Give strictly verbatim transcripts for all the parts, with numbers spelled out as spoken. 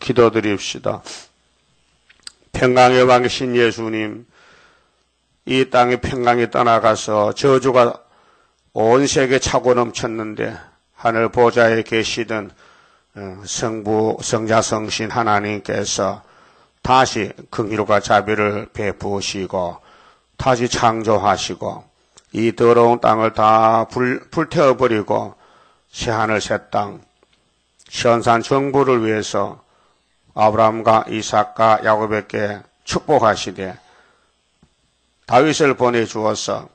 기도드립시다. 평강의 왕이신 예수님, 이 땅의 평강이 떠나가서 저주가 온 세계에 차고 넘쳤는데 하늘 보좌에 계시던 성부, 성자, 성신 하나님께서 다시 긍휼과 자비를 베푸시고 다시 창조하시고 이 더러운 땅을 다 불, 불태워버리고 새하늘 새 땅, 시온산 정부를 위해서 아브라함과 이삭과 야곱에게 축복하시되 다윗을 보내주어서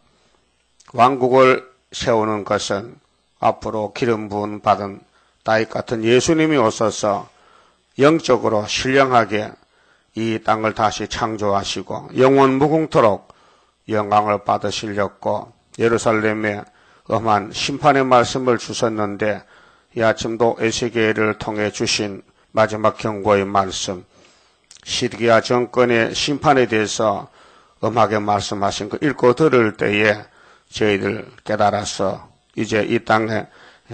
왕국을 세우는 것은 앞으로 기름 부음 받은 다윗 같은 예수님이 오셔서 영적으로 신령하게 이 땅을 다시 창조하시고 영원 무궁토록 영광을 받으시려고 예루살렘에 엄한 심판의 말씀을 주셨는데 이 아침도 에스겔을 통해 주신 마지막 경고의 말씀, 시드기야 정권의 심판에 대해서 엄하게 말씀하신 거 읽고 들을 때에 저희들 깨달아서 이제 이 땅에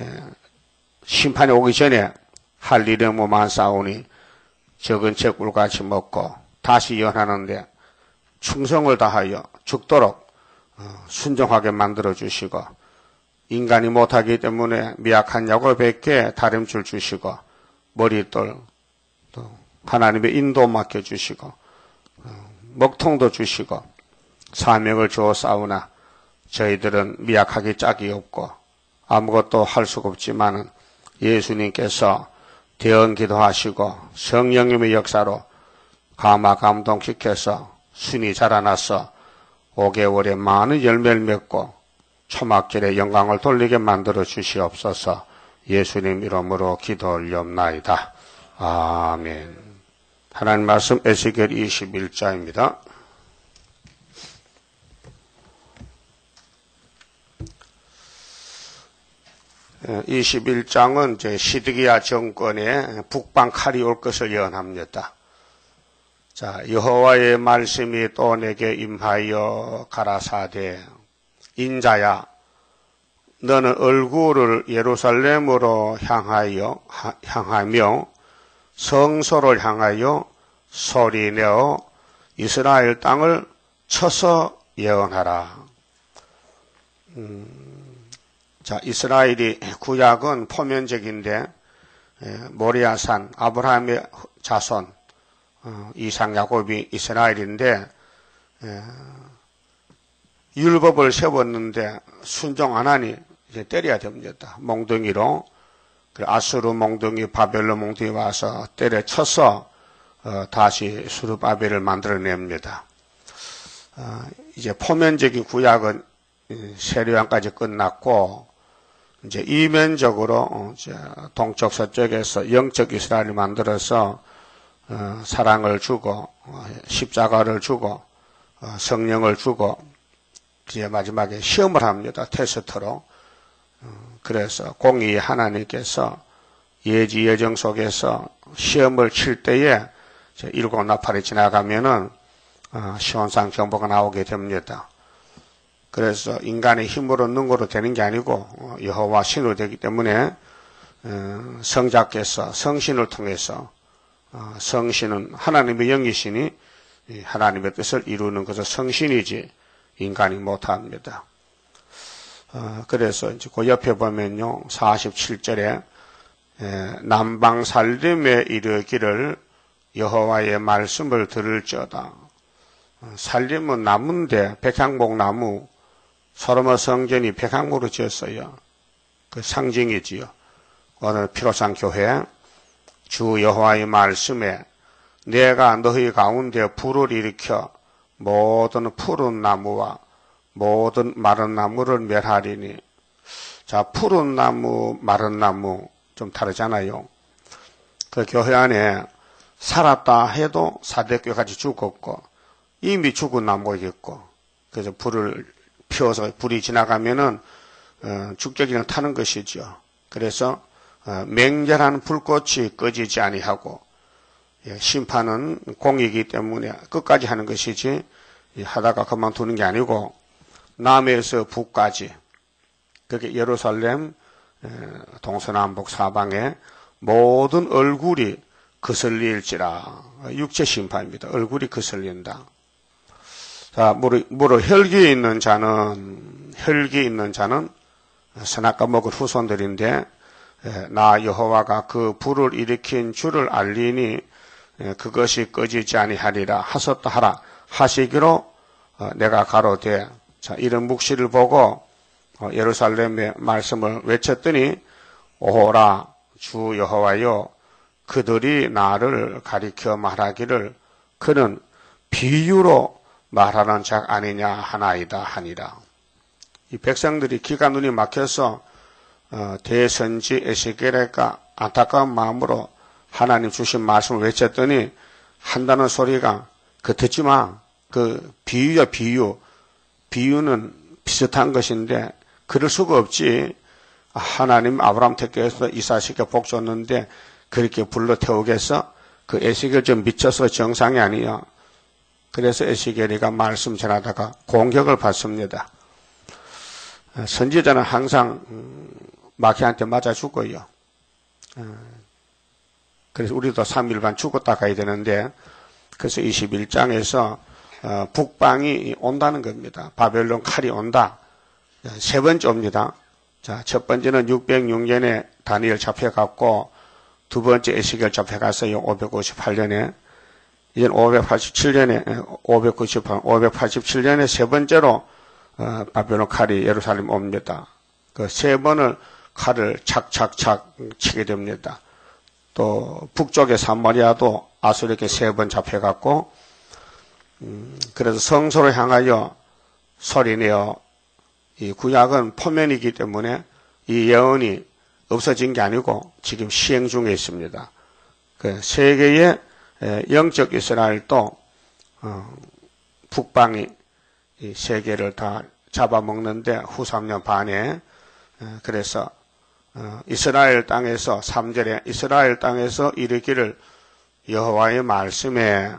심판이 오기 전에 할 일이 너무 많사오니 적은 채 꿀같이 먹고 다시 연하는데 충성을 다하여 죽도록 순종하게 만들어주시고 인간이 못하기 때문에 미약한 야곱에게 다림줄 주시고 머릿돌 또 하나님의 인도 맡겨주시고 먹통도 주시고 사명을 주어 싸우나 저희들은 미약하기 짝이 없고 아무것도 할 수가 없지만은 예수님께서 대언 기도하시고 성령님의 역사로 감화 감동시켜서 순이 자라나서 오 개월에 많은 열매를 맺고 초막절에 영광을 돌리게 만들어 주시옵소서. 예수님 이름으로 기도 올리옵나이다. 아멘. 하나님 말씀 에스겔 이십일 장입니다. 이십일 장은 이제 시드기야 정권에 북방 칼이 올 것을 예언합니다. 자, 여호와의 말씀이 또 내게 임하여 가라사대 인자야 너는 얼굴을 예루살렘으로 향하여 향하며 성소를 향하여 소리내어 이스라엘 땅을 쳐서 예언하라. 음, 자, 이스라엘이 구약은 포면적인데 모리아산 아브라함의 자손 어, 이삭 야곱이 이스라엘인데 에, 율법을 세웠는데 순종 안 하니 이제 때려야 됩니다. 몽둥이로 아수르 몽둥이 바벨론 몽둥이 와서 때려쳐서 어, 다시 수르바벨을 만들어냅니다. 어, 이제 포면적인 구약은 세례요한까지 끝났고 이제 이면적으로 어, 이제 동쪽 서쪽에서 영적 이스라엘을 만들어서 어, 사랑을 주고 어, 십자가를 주고 어, 성령을 주고 이제 마지막에 시험을 합니다. 테스트로. 어, 그래서 공의 하나님께서 예지 예정 속에서 시험을 칠 때에 일곱 나팔이 지나가면은 어, 시온산 경보가 나오게 됩니다. 그래서 인간의 힘으로 능으로 되는 게 아니고 어, 여호와 신으로 되기 때문에 어, 성자께서 성신을 통해서 어, 성신은 하나님의 영이시니 하나님의 뜻을 이루는 것은 성신이지 인간이 못합니다. 어, 그래서 이제 그 옆에 보면요 사십칠 절에 에, 남방 살림에 이르기를 여호와의 말씀을 들을지어다. 어, 살림은 나무인데 백향목 나무 솔로몬 성전이 백향목으로 지었어요. 그 상징이지요. 오늘 피로상 교회 주 여호와의 말씀에 내가 너희 가운데 불을 일으켜 모든 푸른 나무와 모든 마른 나무를 멸하리니. 자, 푸른 나무, 마른 나무 좀 다르잖아요. 그 교회 안에 살았다 해도 사대교까지 죽었고 이미 죽은 나무겠고 그래서 불을 피워서 불이 지나가면은 어, 죽적이는 타는 것이죠. 그래서 어, 맹렬한 불꽃이 꺼지지 아니하고 예, 심판은 공이기 때문에 끝까지 하는 것이지 예, 하다가 그만두는 게 아니고 남에서 북까지 그게 예루살렘 에, 동서남북 사방에 모든 얼굴이 거슬릴지라. 육체 심판입니다. 얼굴이 거슬린다. 자, 무릇, 무릇 혈기 있는 자는, 혈기 있는 자는 선악과 먹을 후손들인데, 나 여호와가 그 불을 일으킨 주를 알리니 그것이 꺼지지 아니하리라 하셨다 하라 하시기로 내가 가로되. 자, 이런 묵시를 보고 예루살렘의 말씀을 외쳤더니 오호라 주 여호와여 그들이 나를 가리켜 말하기를 그는 비유로 말하는 자 아니냐 하나이다 하니라. 이 백성들이 귀가 눈이 막혀서 어, 대선지 에스겔에가 안타까운 마음으로 하나님 주신 말씀을 외쳤더니 한다는 소리가 그 듣지 마. 그 비유야 비유. 비유는 비슷한 것인데 그럴 수가 없지. 하나님 아브라함 택해서 이삭시켜 복 줬는데 그렇게 불러 태우겠어? 그 에스겔 좀 미쳐서 정상이 아니야. 그래서 에스겔이가 말씀 전하다가 공격을 받습니다. 선지자는 항상 마귀한테 맞아 죽어요. 그래서 우리도 삼 일 반 죽었다 가야 되는데 그래서 이십일 장에서 북방이 온다는 겁니다. 바벨론 칼이 온다. 세 번째 옵니다. 자, 첫 번째는 육백육 년에 다니엘 잡혀갔고 두 번째 에스겔 잡혀갔어요. 오백오십팔 년에. 이제 오백팔십칠 년에 오백구십팔, 오백팔십칠 년에 세 번째로 어, 바벨론 칼이 예루살렘 옵니다. 그 세 번을 칼을 착착착 치게 됩니다. 또 북쪽의 사마리아도 아수르에게 세 번 잡혀갔고 음, 그래서 성소를 향하여 소리내어 이 구약은 포면이기 때문에 이 예언이 없어진 게 아니고 지금 시행 중에 있습니다. 그 세계의 영적 이스라엘도 어, 북방이 이 세계를 다 잡아먹는데 후 삼 년 반에 어, 그래서 어, 이스라엘 땅에서 삼 절에 이스라엘 땅에서 이르기를 여호와의 말씀에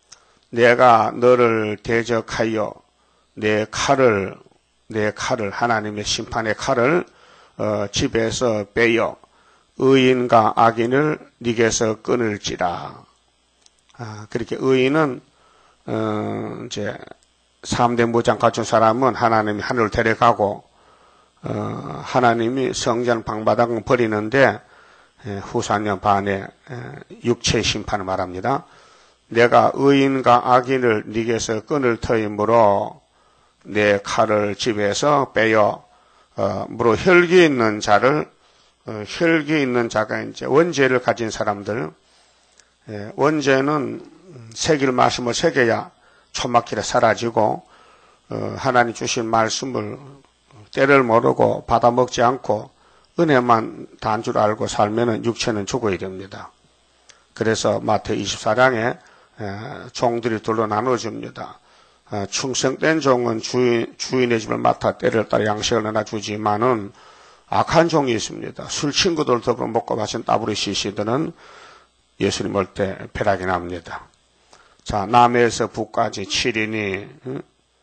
내가 너를 대적하여 내 칼을 내 칼을 하나님의 심판의 칼을 어, 집에서 빼어 의인과 악인을 네게서 끊을지라. 아, 그렇게 의인은 어, 이제 삼 대 무장 갖춘 사람은 하나님이 하늘을 데려가고 어, 하나님이 성전 방바닥을 버리는데 에, 후 사 년 반에 에, 육체 심판을 말합니다. 내가 의인과 악인을 네게서 끊을 터이므로 내 칼을 집에서 빼어 어, 무로 혈기 있는 자를 어, 혈기 있는 자가 이제 원죄를 가진 사람들 예, 원죄는 새길 말씀을 새겨야 초막길에 사라지고 어, 하나님 주신 말씀을 때를 모르고 받아먹지 않고 은혜만 단 줄 알고 살면은 육체는 죽어야 됩니다. 그래서 마태오 이십사 장에 에, 종들이 둘로 나눠줍니다. 어, 충성된 종은 주인, 주인의 집을 맡아 때를 따라 양식을 나눠주지만은 악한 종이 있습니다. 술 친구들 더불어 먹고 마신 따부리 시시들은 예수님 올 때 벼락이 납니다. 자, 남에서 북까지 칠 인이 응?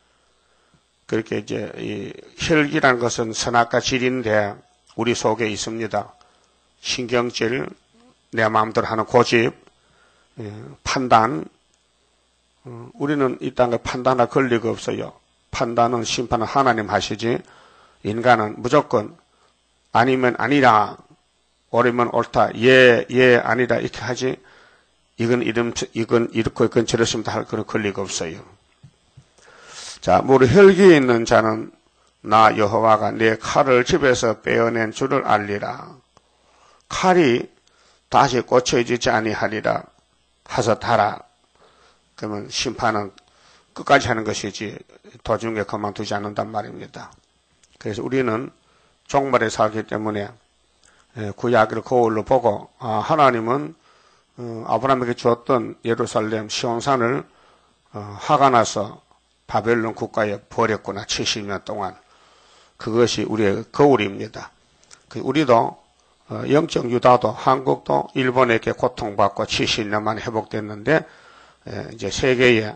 그렇게 이제 이 혈기라는 것은 선악과 질인데 우리 속에 있습니다. 신경질, 내 마음대로 하는 고집, 예, 판단. 어, 우리는 이 땅에 판단할 권리가 없어요. 판단은 심판은 하나님 하시지 인간은 무조건 아니면 아니라 옳으면 옳다. 예, 예, 아니라 이렇게 하지. 이건 이름, 이건 이렇고 이건 저렇습니다 할 그런 권리가 없어요. 자, 무릇 혈기 있는 자는 나 여호와가 내 칼을 집에서 빼어낸 줄을 알리라. 칼이 다시 꽂혀지지 아니하리라 하셨다라. 그러면 심판은 끝까지 하는 것이지 도중에 그만두지 않는단 말입니다. 그래서 우리는 종말에 살기 때문에 구약을 거울로 보고 아, 하나님은 아브라함에게 주었던 예루살렘 시온산을 화가 나서 바벨론 국가에 버렸구나. 칠십 년 동안. 그것이 우리의 거울입니다. 우리도 영적 유다도 한국도 일본에게 고통받고 칠십 년 만에 회복됐는데 이제 세계의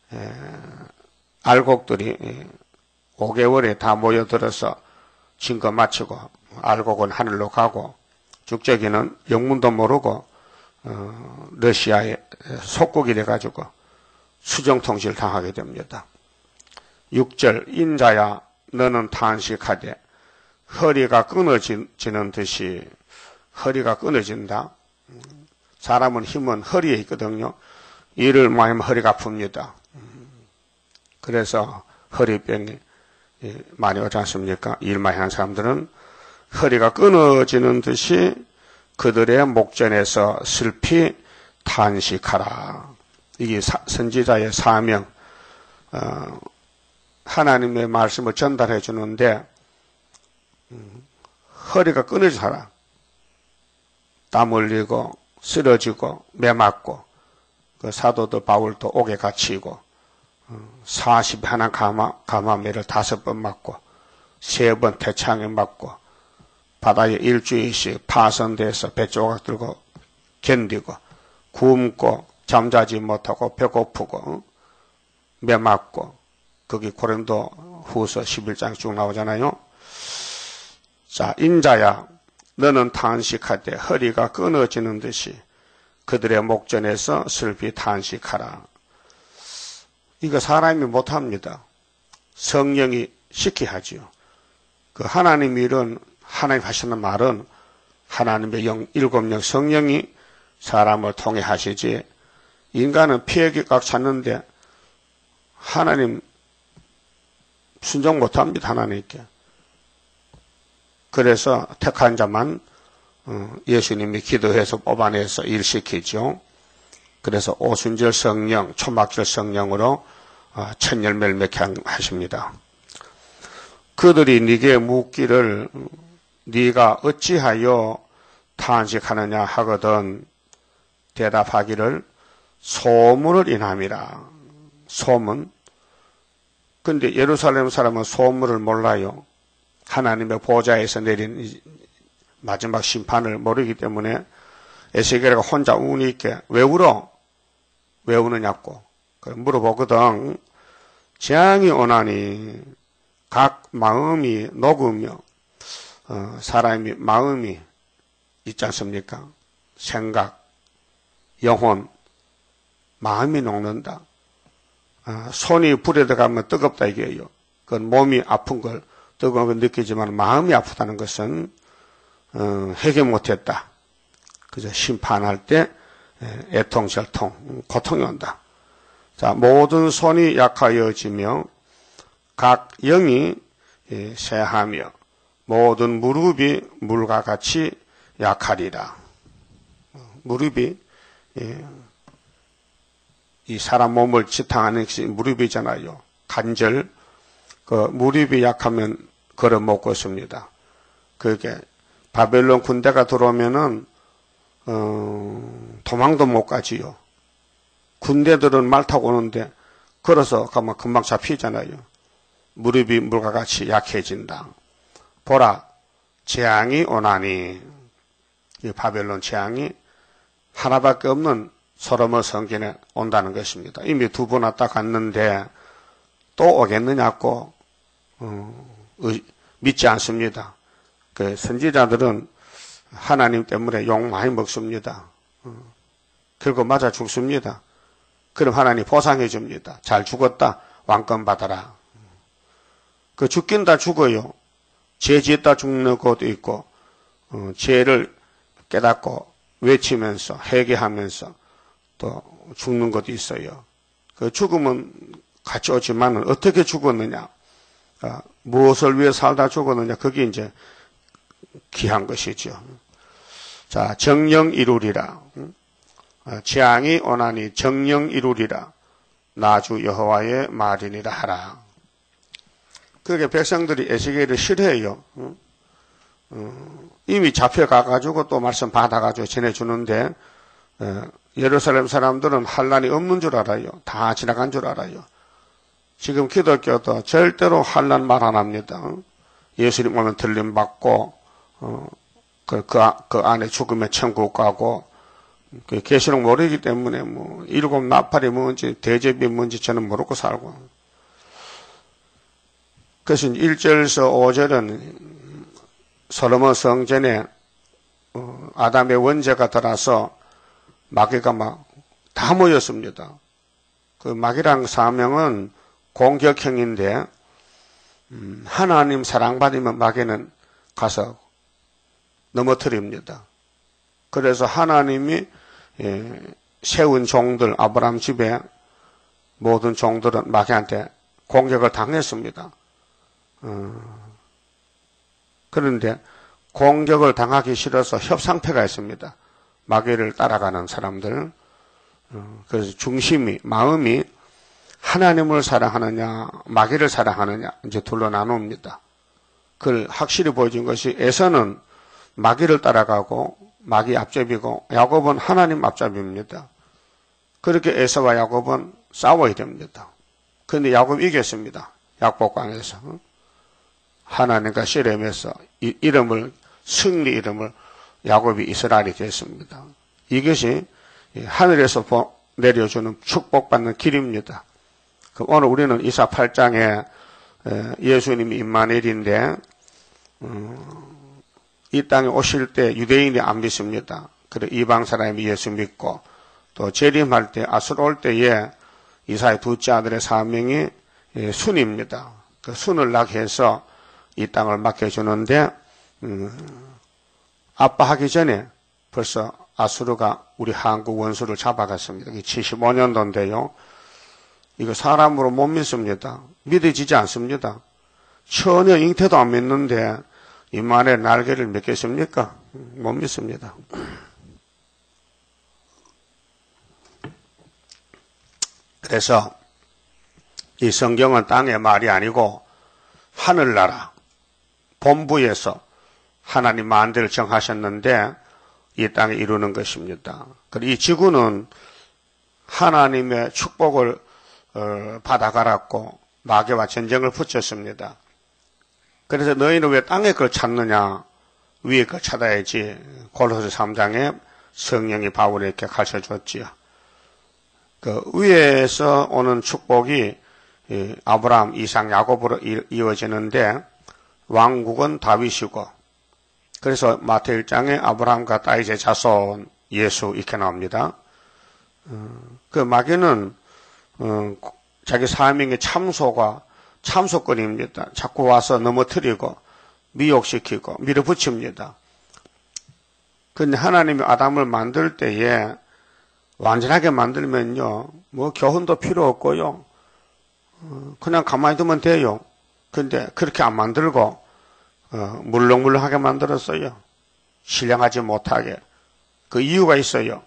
알곡들이 오 개월에 다 모여들어서 증거 마치고 알곡은 하늘로 가고 죽저기는 영문도 모르고 어, 러시아에 속국이 돼가지고 수정통치를 당하게 됩니다. 육 절 인자야 너는 탄식하되 허리가 끊어지는 듯이 허리가 끊어진다. 사람은 힘은 허리에 있거든요. 일을 많이 하면 허리가 아픕니다. 그래서 허리병이 많이 오지 않습니까? 일 많이 하는 사람들은 허리가 끊어지는 듯이 그들의 목전에서 슬피 탄식하라. 이게 사, 선지자의 사명, 어, 하나님의 말씀을 전달해 주는데 음, 허리가 끊어져라. 땀 흘리고 쓰러지고 매맞고 그 사도도 바울도 옥에 갇히고 사십 하나 가마, 가마매를 다섯 번 맞고 세 번 태창에 맞고 바다에 일주일씩 파선돼서 배조각 들고 견디고 굶고 잠자지 못하고 배고프고 매맞고 거기 고린도 후서 십일 장 쭉 나오잖아요. 자, 인자야 너는 탄식하되 허리가 끊어지는 듯이 그들의 목전에서 슬피 탄식하라. 이거 사람이 못합니다. 성령이 시켜야 하지요. 그 하나님 일은 하나님 하시는 말은 하나님의 영, 일곱 영 성령이 사람을 통해 하시지 인간은 피해기각 찾는데 하나님 순종 못합니다. 하나님께. 그래서 택한 자만 예수님이 기도해서 뽑아내서 일시키죠. 그래서 오순절 성령, 초막절 성령으로 천열매를 맺게 하십니다. 그들이 네게 묻기를 네가 어찌하여 탄식하느냐 하거든 대답하기를 소문을 인함이라. 소문. 근데 예루살렘 사람은 소문을 몰라요. 하나님의 보좌에서 내린 마지막 심판을 모르기 때문에 에스겔이가 혼자 운이 있게 왜 울어? 왜 우느냐고 물어보거든. 재앙이 오나니 각 마음이 녹으며 어, 사람이 마음이 있지 않습니까? 생각, 영혼, 마음이 녹는다. 어, 손이 불에 들어가면 뜨겁다 이게요. 그건 몸이 아픈 걸 뜨거운 걸 느끼지만 마음이 아프다는 것은 어, 해결 못했다. 그저 심판할 때 애통절통, 고통이 온다. 자, 모든 손이 약하여지며 각 영이 쇠하며 모든 무릎이 물과 같이 약하리라. 무릎이 이 사람 몸을 지탱하는 것이 무릎이잖아요. 관절, 그 무릎이 약하면 걸어 못 걷습니다. 그게 바벨론 군대가 들어오면은 어, 도망도 못 가지요. 군대들은 말 타고 오는데 걸어서 가면 금방 잡히잖아요. 무릎이 물과 같이 약해진다. 보라, 재앙이 오나니. 이 바벨론 재앙이 하나밖에 없는 소로몬 성전에 온다는 것입니다. 이미 두 번 왔다 갔는데 또 오겠느냐고 어, 의, 믿지 않습니다. 그 선지자들은 하나님 때문에 욕 많이 먹습니다. 어, 결국 맞아 죽습니다. 그럼 하나님 보상해 줍니다. 잘 죽었다. 왕권 받아라. 그 죽긴 다 죽어요. 죄 지었다 죽는 것도 있고 어, 죄를 깨닫고 외치면서 회개하면서 또 죽는 것도 있어요. 그 죽음은 같이 오지만 어떻게 죽었느냐, 어, 무엇을 위해 살다 죽었느냐, 그게 이제 귀한 것이죠. 자, 정령 이루리라. 어, 재앙이 오나니 정령 이루리라. 나주 여호와의 말이니라 하라. 그렇게 백성들이 에스겔을 싫어해요. 어? 어, 이미 잡혀가가지고 또 말씀 받아가지고 전해주는데 어, 예루살렘 사람들은 환란이 없는 줄 알아요. 다 지나간 줄 알아요. 지금 기독교도 절대로 환란 말 안 합니다. 예수님 오면 들림받고 어, 그, 그, 그 안에 죽으면 천국 가고 그 계시록 모르기 때문에 뭐 일곱 나팔이 뭔지 대접이 뭔지 저는 모르고 살고. 그래서 일 절에서 오 절은 솔로몬 성전에 어, 아담의 원죄가 들어서 마귀가 막 다 모였습니다. 그 마귀랑 사명은 공격형인데 음, 하나님 사랑받으면 마귀는 가서 넘어뜨립니다. 그래서 하나님이 예, 세운 종들 아브라함 집에 모든 종들은 마귀한테 공격을 당했습니다. 어, 그런데 공격을 당하기 싫어서 협상패가 있습니다. 마귀를 따라가는 사람들. 어, 그래서 중심이, 마음이 하나님을 사랑하느냐, 마귀를 사랑하느냐, 이제 둘로 나눕니다. 그걸 확실히 보여준 것이 에서는 마귀를 따라가고, 마귀 앞잡이고, 야곱은 하나님 앞잡이입니다. 그렇게 에서와 야곱은 싸워야 됩니다. 그런데 야곱이 이겼습니다. 약복강에서. 하나님과 씨름해서 이 이름을, 승리 이름을 야곱이 이스라엘이 됐습니다. 이것이 하늘에서 내려주는 축복받는 길입니다. 오늘 우리는 이사 팔 장에 예수님이 임마누엘인데 이 땅에 오실 때 유대인이 안 믿습니다. 그래 이방 사람이 예수 믿고 또 재림할 때 아수르 올 때에 이사의 둘째 아들의 사명이 순입니다. 그 순을 낳게 해서 이 땅을 맡겨주는데 음, 아빠하기 전에 벌써 아수르가 우리 한국 원수를 잡아갔습니다. 이게 칠십오 년도인데요. 이거 사람으로 못 믿습니다. 믿어지지 않습니다. 전혀 잉태도 안 믿는데 임마누엘 날개를 믿겠습니까? 못 믿습니다. 그래서 이 성경은 땅의 말이 아니고 하늘나라 본부에서 하나님 만대를 정하셨는데 이 땅에 이루는 것입니다. 그리고 이 지구는 하나님의 축복을 어, 받아갈았고 마귀와 전쟁을 붙였습니다. 그래서 너희는 왜 땅에 걸 찾느냐? 위에 걸 찾아야지. 골로새 삼 장에 성령이 바울에게 가르쳐줬지요. 그 위에서 오는 축복이 아브라함, 이삭, 야곱으로 이어지는데 왕국은 다윗이고 그래서 마태일 장에 아브라함과 다윗의 자손 예수 이렇게 나옵니다. 그 마귀는 자기 사명의 참소가 참소거리입니다. 자꾸 와서 넘어뜨리고 미혹시키고 밀어붙입니다. 그런데 하나님이 아담을 만들 때에 완전하게 만들면요, 뭐 교훈도 필요 없고요, 그냥 가만히 두면 돼요. 근데 그렇게 안 만들고 어, 물렁물렁하게 만들었어요. 신령하지 못하게. 그 이유가 있어요.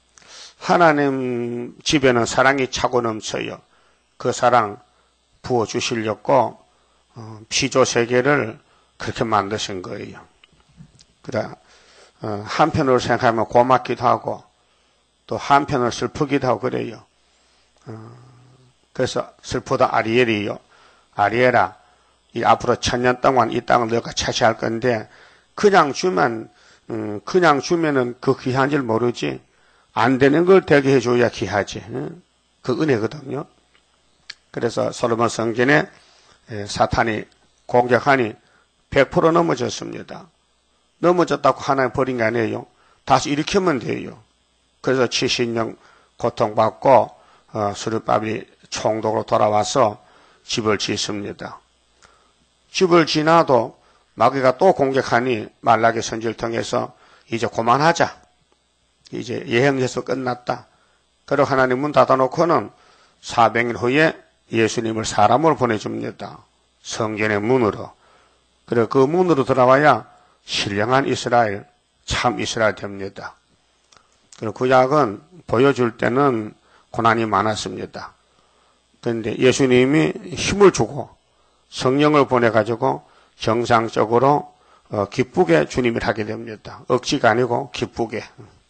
하나님 집에는 사랑이 차고 넘쳐요. 그 사랑 부어주시려고 어, 피조 세계를 그렇게 만드신 거예요. 그래 어, 한편으로 생각하면 고맙기도 하고 또 한편으로 슬프기도 하고 그래요. 어, 그래서 슬프다 아리엘이요. 아리엘아, 이 앞으로 천년 동안 이 땅을 너가 차지할 건데 그냥 주면 음, 그냥 주면은 그 귀한 줄 모르지. 안 되는 걸 되게 해줘야 귀하지. 응? 그 은혜거든요. 그래서 솔로몬 성전에 사탄이 공격하니 백 퍼센트 넘어졌습니다. 넘어졌다고 하나님 버린 게 아니에요. 다시 일으키면 돼요. 그래서 칠십 년 고통받고 어, 수르밥이 총독으로 돌아와서 집을 짓습니다. 집을 지나도 마귀가 또 공격하니 말라기 선지를 통해서 이제 그만하자. 이제 예행에서 끝났다. 그리고 하나님 문 닫아놓고는 사백 년 후에 예수님을 사람으로 보내줍니다. 성전의 문으로. 그리고 그 문으로 들어와야 신령한 이스라엘, 참 이스라엘 됩니다. 그리고 구약은 보여줄 때는 고난이 많았습니다. 그런데 예수님이 힘을 주고 성령을 보내가지고 정상적으로 어, 기쁘게 주님을 하게 됩니다. 억지가 아니고 기쁘게.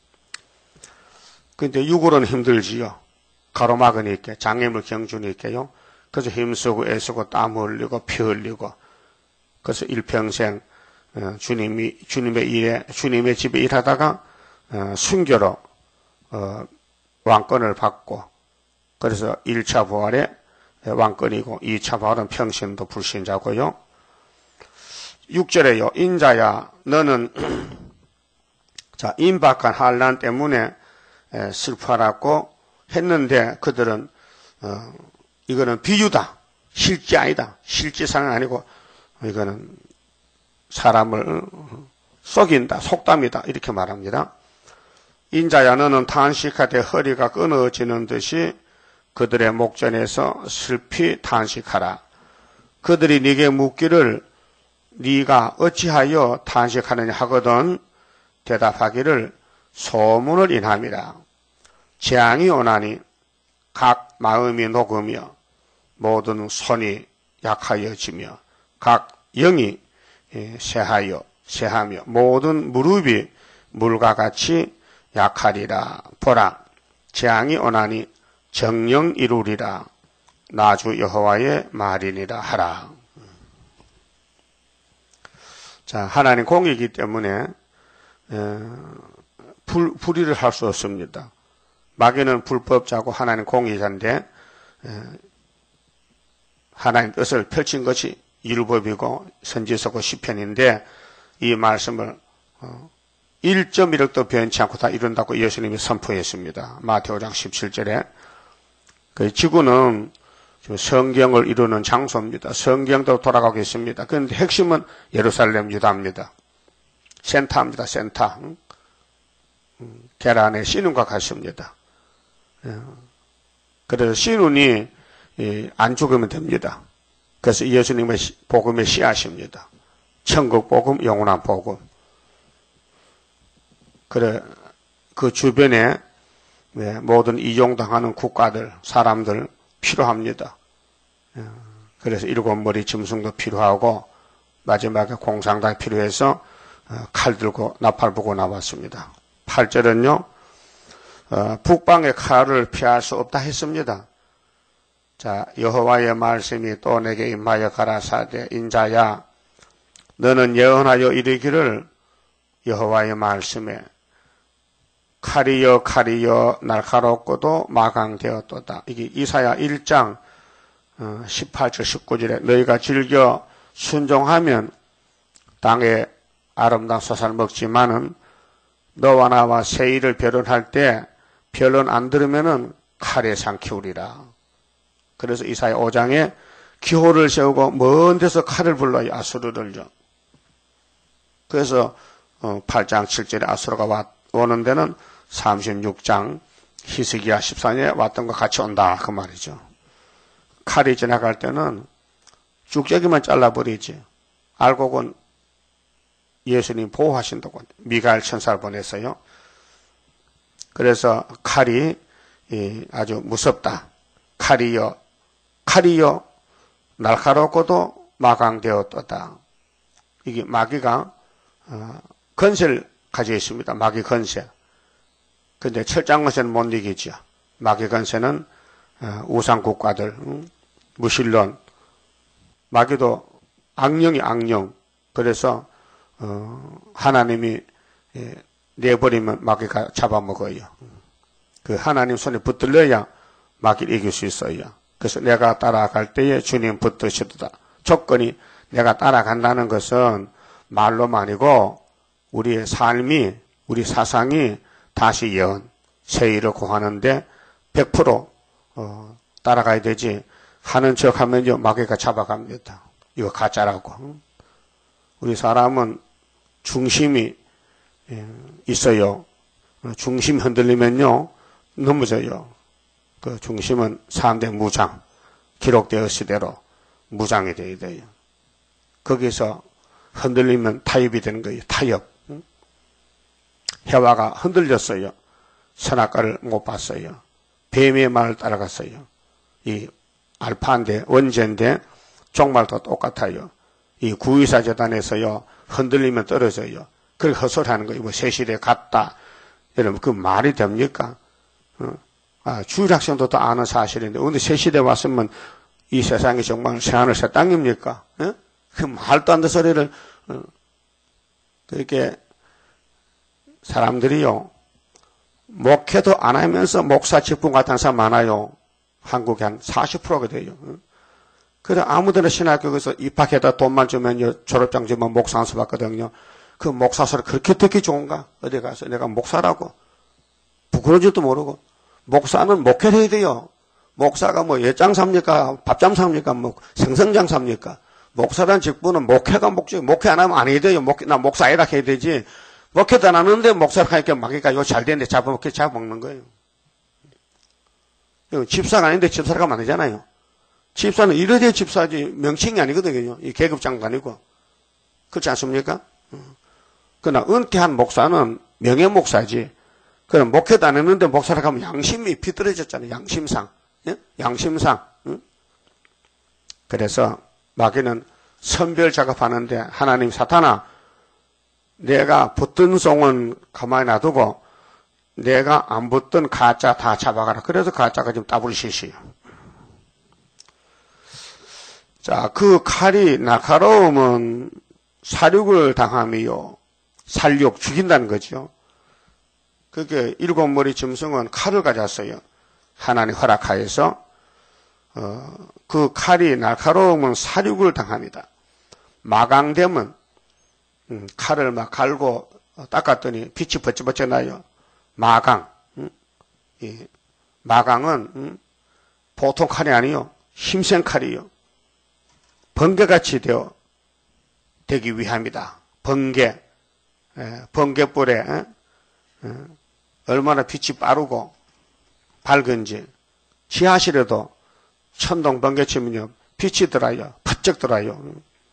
근데 육으로는 힘들지요. 가로막으니 있게, 장애물 경준이 있게요. 그래서 힘쓰고 애쓰고 땀 흘리고 피 흘리고 그래서 일평생 어, 주님이 주님의 일에 주님의 집에 일하다가 어, 순교로 어, 왕권을 받고 그래서 일 차 부활에 왕권이고 이 차 부활은 평신도 불신자고요. 육 절에요. 인자야 너는 자 임박한 환난 때문에 슬퍼하라고 했는데 그들은 어, 이거는 비유다. 실제 아니다. 실제사는 아니고 이거는 사람을 속인다. 속담이다. 이렇게 말합니다. 인자야 너는 탄식하되 허리가 끊어지는 듯이 그들의 목전에서 슬피 탄식하라. 그들이 네게 묻기를 네가 어찌하여 탄식하느냐 하거든 대답하기를 소문을 인함이라. 재앙이 오나니 각 마음이 녹으며 모든 손이 약하여지며 각 영이 쇠하여 쇠하며 모든 무릎이 물과 같이 약하리라. 보라 재앙이 오나니 정령 이루리라. 나주 여호와의 말이니라 하라. 자, 하나님 공이기 때문에 에, 불, 불의를 할 수 없습니다. 마귀는 불법자고 하나님 공의자인데 에, 하나님 뜻을 펼친 것이 율법이고 선지서고 시편인데 이 말씀을 어, 일 점 일 억도 변치 않고 다 이룬다고 예수님이 선포했습니다. 마태오 장 십칠 절에 그 지구는 성경을 이루는 장소입니다. 성경도 돌아가고 있습니다. 그런데 핵심은 예루살렘 유다입니다. 센터입니다. 센터. 계란의 씨눈과 같습니다. 그래서 씨눈이 안 죽으면 됩니다. 그래서 예수님의 복음의 씨앗입니다. 천국 복음, 영원한 복음. 그래 그 주변에 모든 이용당하는 국가들, 사람들 필요합니다. 그래서 일곱 머리 짐승도 필요하고 마지막에 공상당이 필요해서 칼 들고 나팔 보고 나왔습니다. 팔 절은요. 북방의 칼을 피할 수 없다 했습니다. 자, 여호와의 말씀이 또 내게 임하여 가라사대 인자야 너는 예언하여 이르기를 여호와의 말씀에 칼이여 칼이여 날카롭고도 마강되었도다. 이게 이사야 일 장 십팔 절 십구 절에 너희가 즐겨 순종하면 땅에 아름다운 솟을 먹지만은 너와 나와 세일을 변론할 때 변론 안 들으면은 칼에 삼키우리라. 그래서 이사야 오 장에 기호를 세우고 먼 데서 칼을 불러요. 아수르를요. 그래서 팔 장 칠 절에 아수르가 와, 오는 데는 삼십육 장 히스기야 십사 년에 왔던 것 같이 온다. 그 말이죠. 칼이 지나갈 때는 쭉저기만 잘라버리지. 알고는 예수님 보호하신다고 미가엘 천사를 보냈어요. 그래서 칼이 아주 무섭다. 칼이여 칼이여 날카롭고도 마강되었도다. 이게 마귀가 건세를 가지고 있습니다. 마귀 건세. 근데 철장 건세는 못 이기죠. 마귀 건세는 우상 국가들, 무신론, 마귀도 악령이 악령. 그래서 하나님이 내버리면 마귀가 잡아먹어요. 그 하나님 손에 붙들려야 마귀를 이길 수 있어요. 그래서 내가 따라갈 때에 주님 붙드시도다. 조건이 내가 따라간다는 것은 말로만 아니고 우리의 삶이, 우리 사상이 다시 예언, 세일을 구하는데 백 퍼센트 어, 따라가야 되지. 하는 척 하면요, 마귀가 잡아갑니다. 이거 가짜라고. 우리 사람은 중심이 있어요. 중심 흔들리면요, 넘어져요. 그 중심은 삼 대 무장, 기록되었시대로 무장이 되어야 돼요. 거기서 흔들리면 타협이 되는 거예요. 타협. 해와가 흔들렸어요. 선악과를 못 봤어요. 뱀의 말을 따라갔어요. 이 알파인데 원죄인데 종말도 똑같아요. 이 구의사 재단에서요 흔들리면 떨어져요. 그렇게 헛소리하는 거예요. 뭐 새시대 갔다. 여러분 그 말이 됩니까? 어? 아, 주일학생도 다 아는 사실인데 근데 새시대 왔으면 이 세상이 정말 새하늘 새 땅입니까? 어? 그 말도 안 되는 소리를 어? 그렇게 사람들이요 목회도 안 하면서 목사 직분 같은 사람 많아요. 한국에 한 사십 퍼센트가 돼요. 그래 아무데나 신학교에서 입학해다 돈만 주면 졸업장 주면 목사 안수 받거든요. 그 목사 소리 그렇게 듣기 좋은가? 어디 가서 내가 목사라고 부끄러워질도 모르고. 목사는 목회를 해야 돼요. 목사가 뭐 예장 삽니까? 밥잠 삽니까? 뭐 생선장 삽니까? 목사란 직분은 목회가 목적, 목회 안 하면 안 해야 돼요. 목회, 나 목사 아니라 해야 되지. 목회도 안 하는데 목사를 하니까 막니까 이거 잘 되는데 잡아먹게 잡아먹는 거예요. 집사가 아닌데 집사가 하면 안 되잖아요. 집사는 이래야 집사지 명칭이 아니거든요. 이 계급장도 아니고. 그렇지 않습니까? 그러나 은퇴한 목사는 명예 목사지. 그럼 목회도 안 했는데 목사를 하면 양심이 비뚤어졌잖아요. 양심상. 예? 양심상. 응? 그래서 마귀는 선별 작업하는데 하나님 사탄아 내가 붙든 송은 가만히 놔두고 내가 안 붙든 가짜 다 잡아가라. 그래서 가짜가 지금 따블시시요. 자, 그 칼이 날카로우면 사륙을 당함이요. 살육, 죽인다는 거죠. 그게 일곱 머리 짐승은 칼을 가졌어요. 하나님 허락하여서 어, 그 칼이 날카로우면 사륙을 당합니다. 마강되면 음, 칼을 막 갈고 닦았더니 빛이 버쩍버쩍 나요. 마강. 음? 예. 마강은 음? 보통 칼이 아니요. 힘센 칼이요. 번개같이 되어 되기 위함이다. 번개. 예, 번개불에 예? 예. 얼마나 빛이 빠르고 밝은지 지하실에도 천둥 번개 치면요 빛이 들어요. 바짝 들어요.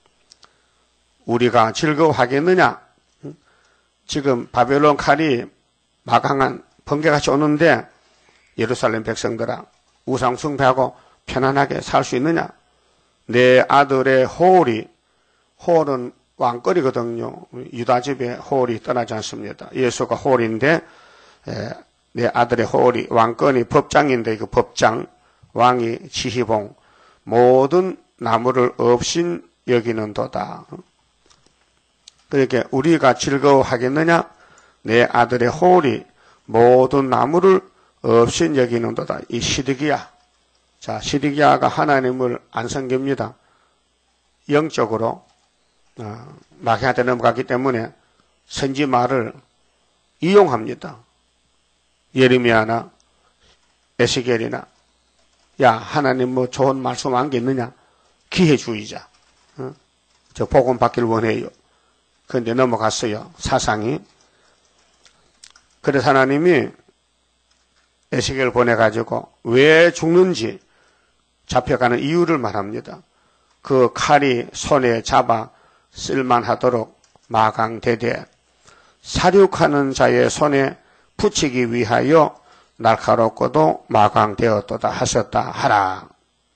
우리가 즐거워하겠느냐? 지금 바벨론 칼이 마강한 번개같이 오는데 예루살렘 백성들아 우상 숭배하고 편안하게 살 수 있느냐? 내 아들의 호울이 호울은 왕거리거든요. 유다집에 호울이 떠나지 않습니다. 예수가 호울인데 에, 내 아들의 호울이 왕권이 법장인데 그 법장 왕이 지휘봉 모든 나무를 없인 여기는도다. 그렇게 우리가 즐거워하겠느냐? 내 아들의 호울이 모든 나무를 없인 여기는도다. 이 시드기야. 자, 시드기야가 하나님을 안 섬깁니다. 영적으로 어, 마귀한테 넘어갔기 때문에 선지 말을 이용합니다. 예레미야나 에스겔이나 야 하나님 뭐 좋은 말씀 한 게 있느냐? 기회주의자. 어? 저 복음 받길 원해요. 그런데 넘어갔어요. 사상이. 그래서 하나님이 에스겔을 보내가지고 왜 죽는지 잡혀가는 이유를 말합니다. 그 칼이 손에 잡아 쓸만하도록 마강되되 사륙하는 자의 손에 붙이기 위하여 날카롭고도 마강되었도다 하셨다 하라.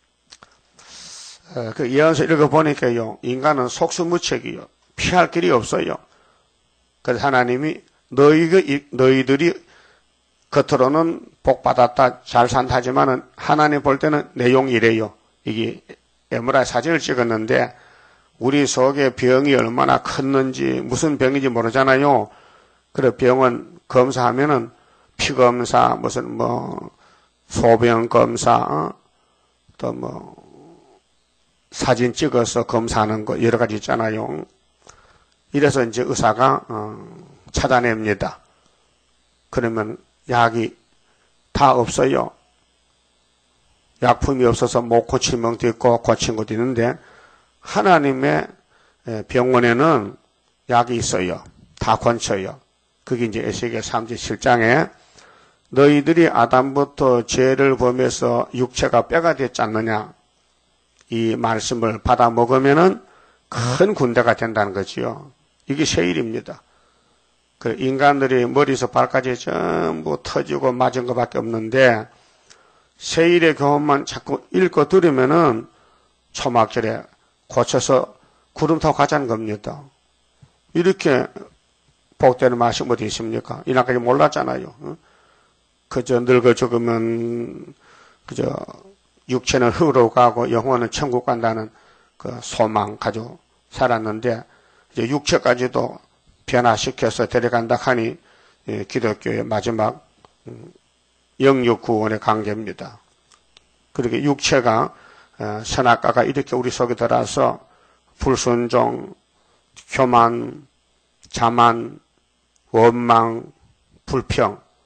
어, 그 예언서 읽어보니까요. 인간은 속수무책이요. 피할 길이 없어요. 그래서 하나님이 너희, 너희들이 겉으로는 복받았다 잘 산다 하지만은 하나님 볼 때는 내용이 이래요. 이게 에므라의 사진을 찍었는데 우리 속에 병이 얼마나 컸는지 무슨 병인지 모르잖아요. 그래 병원 검사하면은 피 검사 무슨 뭐 소변 검사 어? 또 뭐 사진 찍어서 검사하는 거 여러 가지 있잖아요. 이래서 이제 의사가 어, 찾아냅니다. 그러면 약이 다 없어요. 약품이 없어서 못 고친 병도 있고 고친 것도 있는데 하나님의 병원에는 약이 있어요. 다 권쳐요. 그게 이제 에스겔 삼 장 칠 장에 너희들이 아담부터 죄를 범해서 육체가 뼈가 됐지 않느냐 이 말씀을 받아 먹으면은 큰 군대가 된다는 거지요. 이게 세일입니다. 그 인간들이 머리에서 발까지 전부 터지고 맞은 것밖에 없는데 세일의 교훈만 자꾸 읽고 들으면은 초막절에 고쳐서 구름 타고 가자는 겁니다. 이렇게 복되는 말씀 어디 있습니까? 이날까지 몰랐잖아요. 그저 늙어 죽으면 그저 육체는 흙으로 가고 영혼은 천국 간다는 그 소망 가지고 살았는데 이제 육체까지도 변화시켜서 데려간다 하니 기독교의 마지막 영육 구원의 관계입니다. 그렇게 육체가 선악과가 이렇게 우리 속에 들어와서 불순종, 교만, 자만, 원망, 불평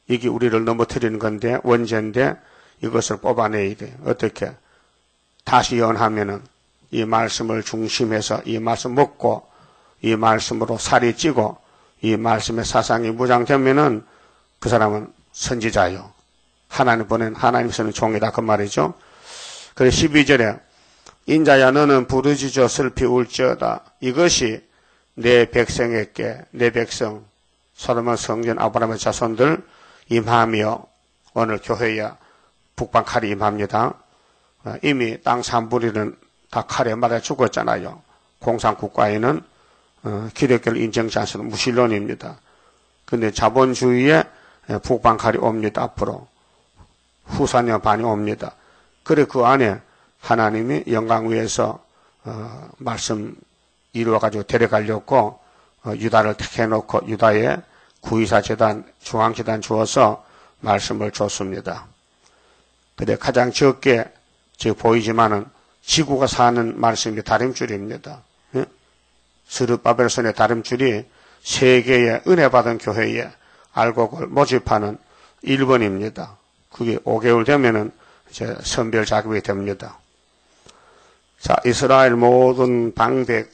이게 우리를 넘어뜨리는 건데, 원죄인데, 이것을 뽑아내야 돼. 어떻게? 다시 예언하면은, 이 말씀을 중심해서 이 말씀 먹고, 이 말씀으로 살이 찌고, 이 말씀의 사상이 무장되면은, 그 사람은 선지자요. 하나님 보낸, 하나님 쓰는 종이다. 그 말이죠. 그래서 십이 절에, 인자야 너는 부르짖어 슬피 울지어다. 이것이 내 백성에게, 내 백성, 솔로몬 성전 아브라함의 자손들 임하며, 오늘 교회에 북방 칼이 임합니다. 이미 땅 삼분리는 다 칼에 맞아 죽었잖아요. 공산국가에는 어, 기독교를 인정치 않는 무신론입니다. 근데 자본주의에 북방 칼이 옵니다. 앞으로 후사년 반이 옵니다. 그래 그 안에 하나님이 영광 위에서 어, 말씀 이루어가지고 데려가려고 어, 유다를 택해놓고 유다에 구이사 재단, 중앙재단 주어서 말씀을 줬습니다. 근데 가장 적게 지금 보이지만은 지구가 사는 말씀이 다림줄입니다. 예? 스룹바벨손의 다림줄이 세계의 은혜 받은 교회에 알곡을 모집하는 일 번입니다. 그게 오 개월 되면은 이제 선별 작업이 됩니다. 자, 이스라엘 모든 방백,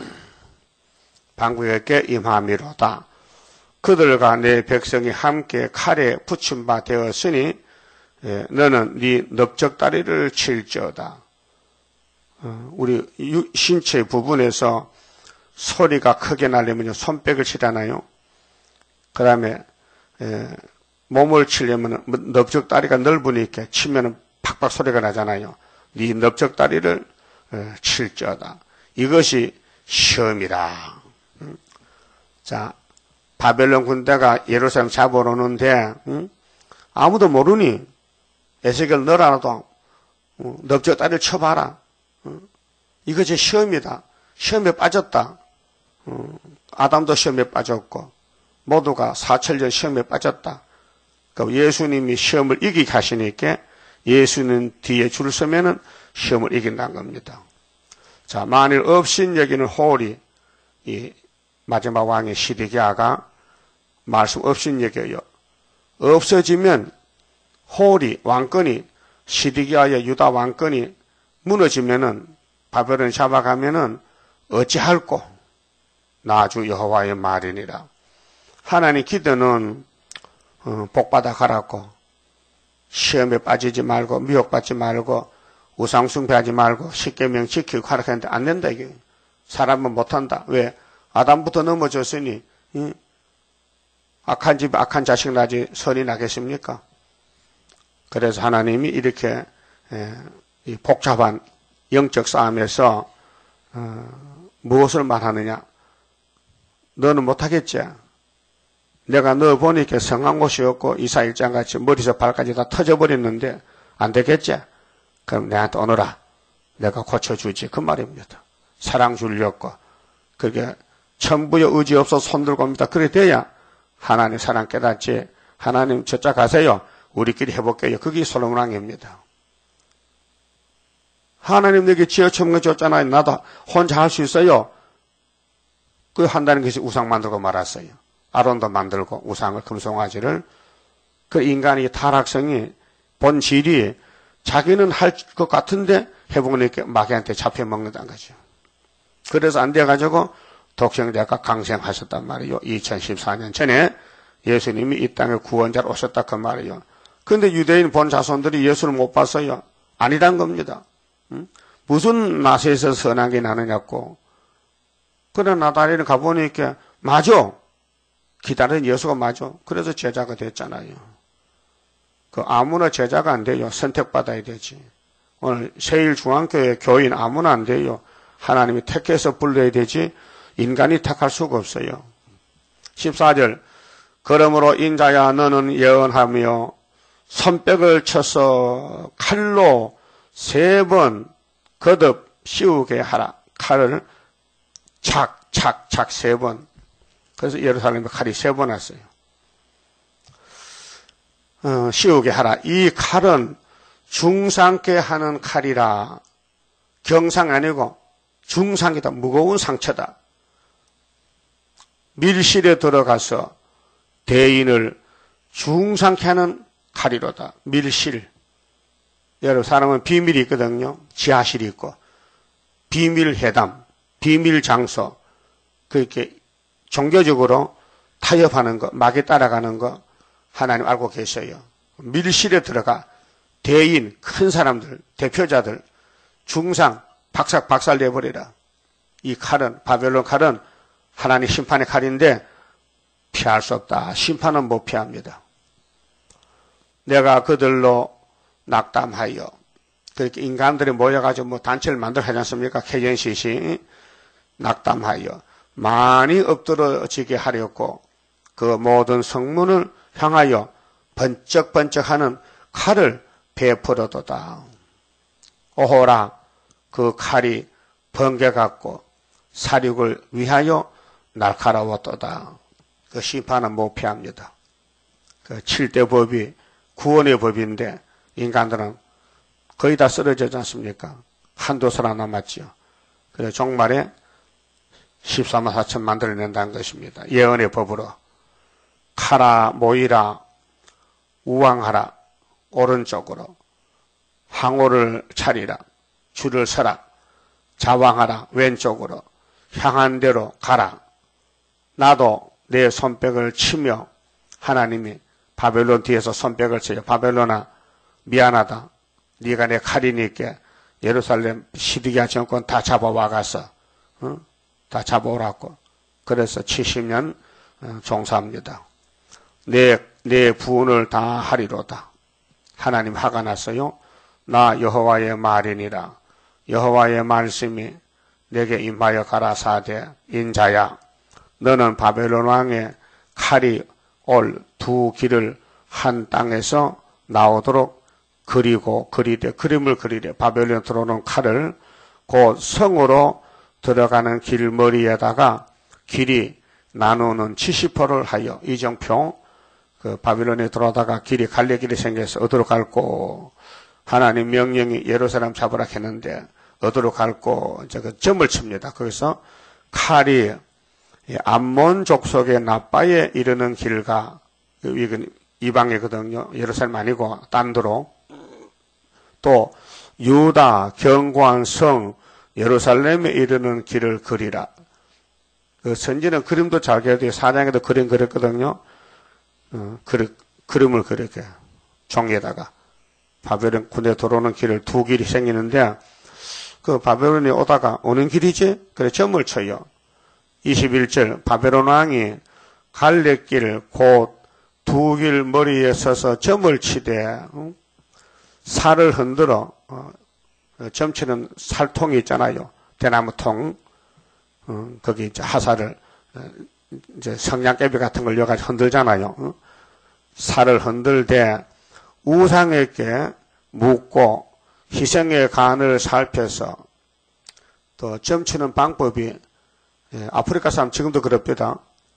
방백에게 임함이로다. 그들과 내 백성이 함께 칼에 붙임 바 되었으니 예, 너는 네 넓적다리를 칠지어다. 어, 우리 신체 부분에서 소리가 크게 나려면 손뼉을 치잖아요. 그 다음에 몸을 치려면 넓적다리가 넓으니까 치면 팍팍 소리가 나잖아요. 네 넓적다리를 에, 칠지어다. 이것이 시험이다. 음. 자, 바벨론 군대가 예루살렘 잡으러 오는데 음? 아무도 모르니 에스겔 너라도 어, 넓적다리를 쳐봐라. 어? 이것이 시험이다. 시험에 빠졌다. 어, 아담도 시험에 빠졌고 모두가 사천 년 시험에 빠졌다. 그러니까 예수님이 시험을 이기게 하시니까 예수는 뒤에 줄 서면은 시험을 이긴다는 겁니다. 자, 만일 없인 여기는 홀이 이 마지막 왕의 시드기야가 말씀 없인 여기요. 없어지면 홀이 왕권이 시드기야의 유다 왕권이 무너지면은 바벨론 잡아가면은 어찌할꼬 나주 여호와의 말이니라. 하나님 기도는 어, 복받아 가라고 시험에 빠지지 말고 미혹받지 말고 우상숭배하지 말고 십계명 지키고 하라 했는데 안 된다 이게. 사람은 못한다. 왜? 아담부터 넘어졌으니 이? 악한 집에 악한 자식 나지 선이 나겠습니까? 그래서 하나님이 이렇게 에, 이 복잡한 영적 싸움에서 어, 무엇을 말하느냐? 너는 못하겠지. 내가 너 보니까 성한 곳이 없고 이사 일장 같이 머리에서 발까지 다 터져버렸는데 안 되겠지? 그럼 내한테 오너라. 내가 고쳐주지. 그 말입니다. 사랑 주려고. 그게 천부의 의지 없어 손들고 옵니다. 그래 돼야 하나님 사랑 깨닫지. 하나님 저쪽 가세요. 우리끼리 해볼게요. 그게 솔로몬 왕입니다. 하나님 내게 지어쳐온 거 줬잖아요. 나도 혼자 할 수 있어요. 그 한다는 것이 우상 만들고 말았어요. 아론도 만들고 우상을 금송아지를. 그 인간의 타락성이 본질이 자기는 할 것 같은데 해보니까 마귀한테 잡혀먹는다는 거죠. 그래서 안 돼가지고 독생자가 강생하셨단 말이에요. 이천십사 년 전에 예수님이 이 땅에 구원자로 오셨다 그 말이에요. 근데 유대인 본 자손들이 예수를 못 봤어요. 아니란 겁니다. 응? 무슨 나세에서 선한 게 나느냐고. 그래 나다리는 가보니까 맞아. 기다린 예수가 맞아. 그래서 제자가 됐잖아요. 그 아무나 제자가 안 돼요. 선택받아야 되지. 오늘 세일중앙교회 교인 아무나 안 돼요. 하나님이 택해서 불러야 되지 인간이 택할 수가 없어요. 십사 절 그러므로 인자야 너는 예언하며 손뼉을 쳐서 칼로 세 번 거듭 씌우게 하라. 칼을 착, 착, 착 세 번. 그래서 예루살렘에 칼이 세 번 왔어요. 어, 씌우게 하라. 이 칼은 중상케 하는 칼이라. 경상 아니고 중상이다. 무거운 상처다. 밀실에 들어가서 대인을 중상케 하는 칼이로다. 밀실. 여러분, 사람은 비밀이 있거든요. 지하실이 있고, 비밀 회담, 비밀 장소, 그렇게 종교적으로 타협하는 거, 막에 따라가는 거, 하나님 알고 계셔요. 밀실에 들어가 대인, 큰 사람들, 대표자들, 중상, 박살, 박살 내버리라. 이 칼은, 바벨론 칼은 하나님 심판의 칼인데 피할 수 없다. 심판은 못 피합니다. 내가 그들로 낙담하여, 그렇게 인간들이 모여가지고 뭐 단체를 만들어 하지 않습니까? 캐전시시 낙담하여 많이 엎드러지게 하려고 그 모든 성문을 향하여 번쩍번쩍하는 칼을 베풀어도다. 오호라, 그 칼이 번개같고 사륙을 위하여 날카로웠도다. 그 심판은 못 피합니다. 그 칠대 법이 구원의 법인데 인간들은 거의 다 쓰러지지 않습니까? 한두 살아남았죠. 그래서 종말에 십사만 사천 만들어낸다는 것입니다. 예언의 법으로. 카라 모이라 우왕하라 오른쪽으로, 항오를 차리라 줄을 서라, 자왕하라 왼쪽으로, 향한 대로 가라. 나도 내 손뼉을 치며, 하나님이 바벨론 뒤에서 손뼉을 쳐요. 바벨론아, 미안하다. 네가 내 칼이니까 예루살렘 시드기야 정권 다 잡아와가서 어? 다 잡아오라고. 그래서 칠십 년 종사합니다. 내, 내 부은을 다 하리로다. 하나님 화가 났어요. 나 여호와의 말이니라. 여호와의 말씀이 내게 임하여 가라사대, 인자야, 너는 바벨론 왕의 칼이 올 두 길을 한 땅에서 나오도록 그리고 그리되, 그림을 그리되, 바벨론 들어오는 칼을 곧 성으로 들어가는 길머리에다가 길이 나누는 칠십 호를 하여, 이정표, 그 바벨론에 들어오다가 길이 갈래길이 생겨서 어디로 갈고, 하나님 명령이 예루살렘 잡으라 했는데 어디로 갈고, 이제 그 점을 칩니다. 거기서 칼이 암몬 족속의 나빠에 이르는 길과, 이건 이방이거든요. 예루살렘 아니고 딴 데로. 또 유다 견고한 성 예루살렘에 이르는 길을 그리라. 그 선지는 그림도 잘 그려야 돼요. 사장에도 그림 그렸거든요. 어, 그리, 그림을 그렇게 종이에다가 바벨론 군대 들어오는 길을 두 길이 생기는데, 그 바벨론이 오다가 오는 길이지? 그래 점을 쳐요. 이십일 절, 바벨론 왕이 갈래길 곧 두 길 머리에 서서 점을 치되, 어? 살을 흔들어, 어, 점치는 살통이 있잖아요. 대나무통. 어, 거기 이제 하사를, 어, 이제 성냥개비 같은 걸 여가지고 흔들잖아요. 어? 살을 흔들되 우상에게 묻고 희생의 간을 살펴서, 또 점치는 방법이, 예, 아프리카 사람 지금도 그럽니다.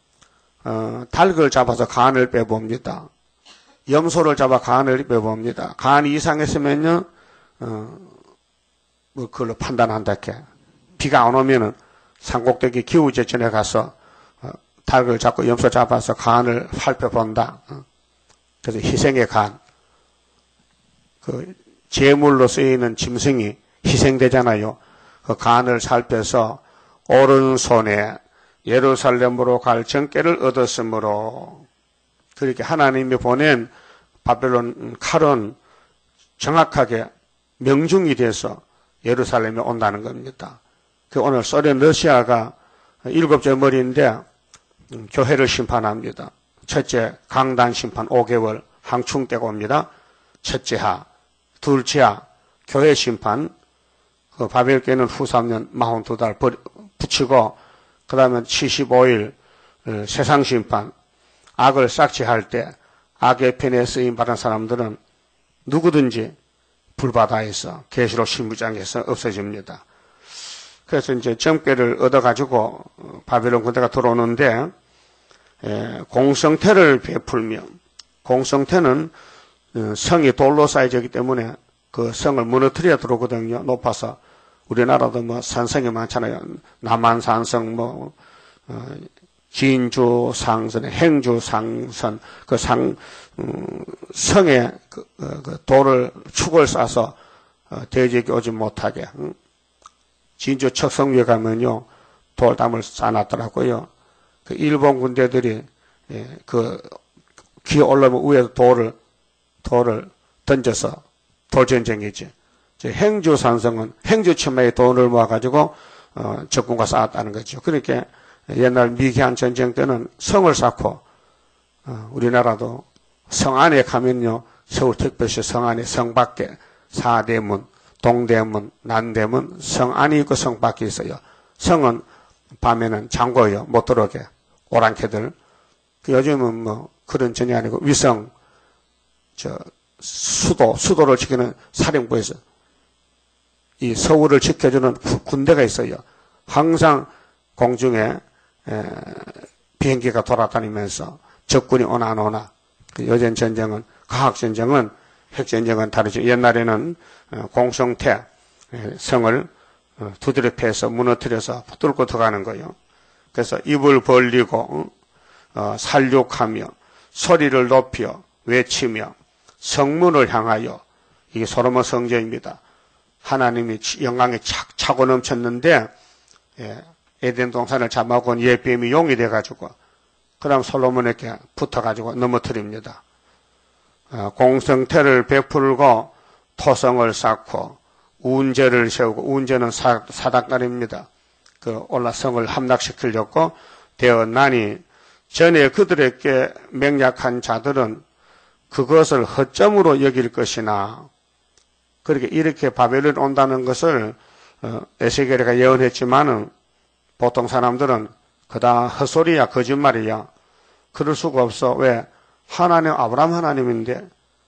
어, 닭을 잡아서 간을 빼봅니다. 염소를 잡아 간을 빼봅니다. 간이 이상했으면요, 어, 뭐, 그걸로 판단한다, 이렇게. 비가 안 오면은 산꼭대기 기우제천에 가서, 어, 닭을 잡고 염소 잡아서 간을 살펴본다. 어. 그래서 희생의 간. 그, 제물로 쓰이는 짐승이 희생되잖아요. 그 간을 살펴서 오른손에 예루살렘으로 갈 정계를 얻었으므로, 그렇게 하나님이 보낸 바벨론 칼은 정확하게 명중이 돼서 예루살렘에 온다는 겁니다. 그 오늘 소련 러시아가 일곱째 머리인데 교회를 심판합니다. 첫째 강단 심판 오 개월 항충대가 옵니다. 첫째 하, 둘째 하 교회 심판, 그 바벨교회는 후 삼 년 사십이 달 붙이고, 그 다음에 칠십오 일 세상 심판, 악을 삭제할 때 악의 편에 쓰임 받은 사람들은 누구든지 불바다에서 계시록 십육 장에서 없어집니다. 그래서 이제 점괘를 얻어가지고 바벨론 군대가 들어오는데, 공성태를 베풀며, 공성태는 성이 돌로 쌓여지기 때문에 그 성을 무너뜨려 들어오거든요. 높아서. 우리나라도 뭐 산성이 많잖아요. 남한산성, 뭐 어, 진주상선의 행주상선 그 상, 음, 성에 그, 어, 그 돌을 축을 쏴서 어, 대적이 오지 못하게. 음. 진주 척성위에 가면요 돌담을 쌓아놨더라고요. 그 일본 군대들이 예, 그 기어 올라오면 위에 돌을 돌을 던져서 돌전쟁이지. 행주산성은 행주치마에 돈을 모아가지고 어, 적군과 싸웠다는 거죠. 그러니까 옛날 미개한 전쟁 때는 성을 쌓고 어, 우리나라도 성 안에 가면요 서울특별시 성 안에 성 밖에 사대문, 동대문, 남대문 성 안에 있고 성 밖에 있어요. 성은 밤에는 잠궈요. 못 들어오게 오랑캐들. 요즘은 뭐 그런 전이 아니고 위성 저 수도 수도를 지키는 사령부에서 이 서울을 지켜주는 군대가 있어요. 항상 공중에 에, 비행기가 돌아다니면서 적군이 오나 안 오나. 요즘 전쟁은 과학전쟁은 핵전쟁은 다르죠. 옛날에는 공성태 성을 두드려 패서 무너뜨려서 뚫고 들어가는 거예요. 그래서 입을 벌리고 어, 살육하며 소리를 높여 외치며 성문을 향하여 이게 솔로몬 성전입니다. 하나님이 영광에 착 차고 넘쳤는데 예, 에덴 동산을 잡아온 예뱀이 용이 돼가지고 그다음 솔로몬에게 붙어가지고 넘어뜨립니다. 어, 공성태를 베풀고 토성을 쌓고 운제를 세우고 운제는 사, 사닥다리입니다. 그 올라 성을 함락시키려고 되었나니 전에 그들에게 맹약한 자들은 그것을 허점으로 여길 것이나 그렇게 이렇게 바벨론 온다는 것을 에스겔이가 예언했지만은 보통 사람들은 그다 헛소리야 거짓말이야 그럴 수가 없어. 왜? 하나님 아브라함 하나님인데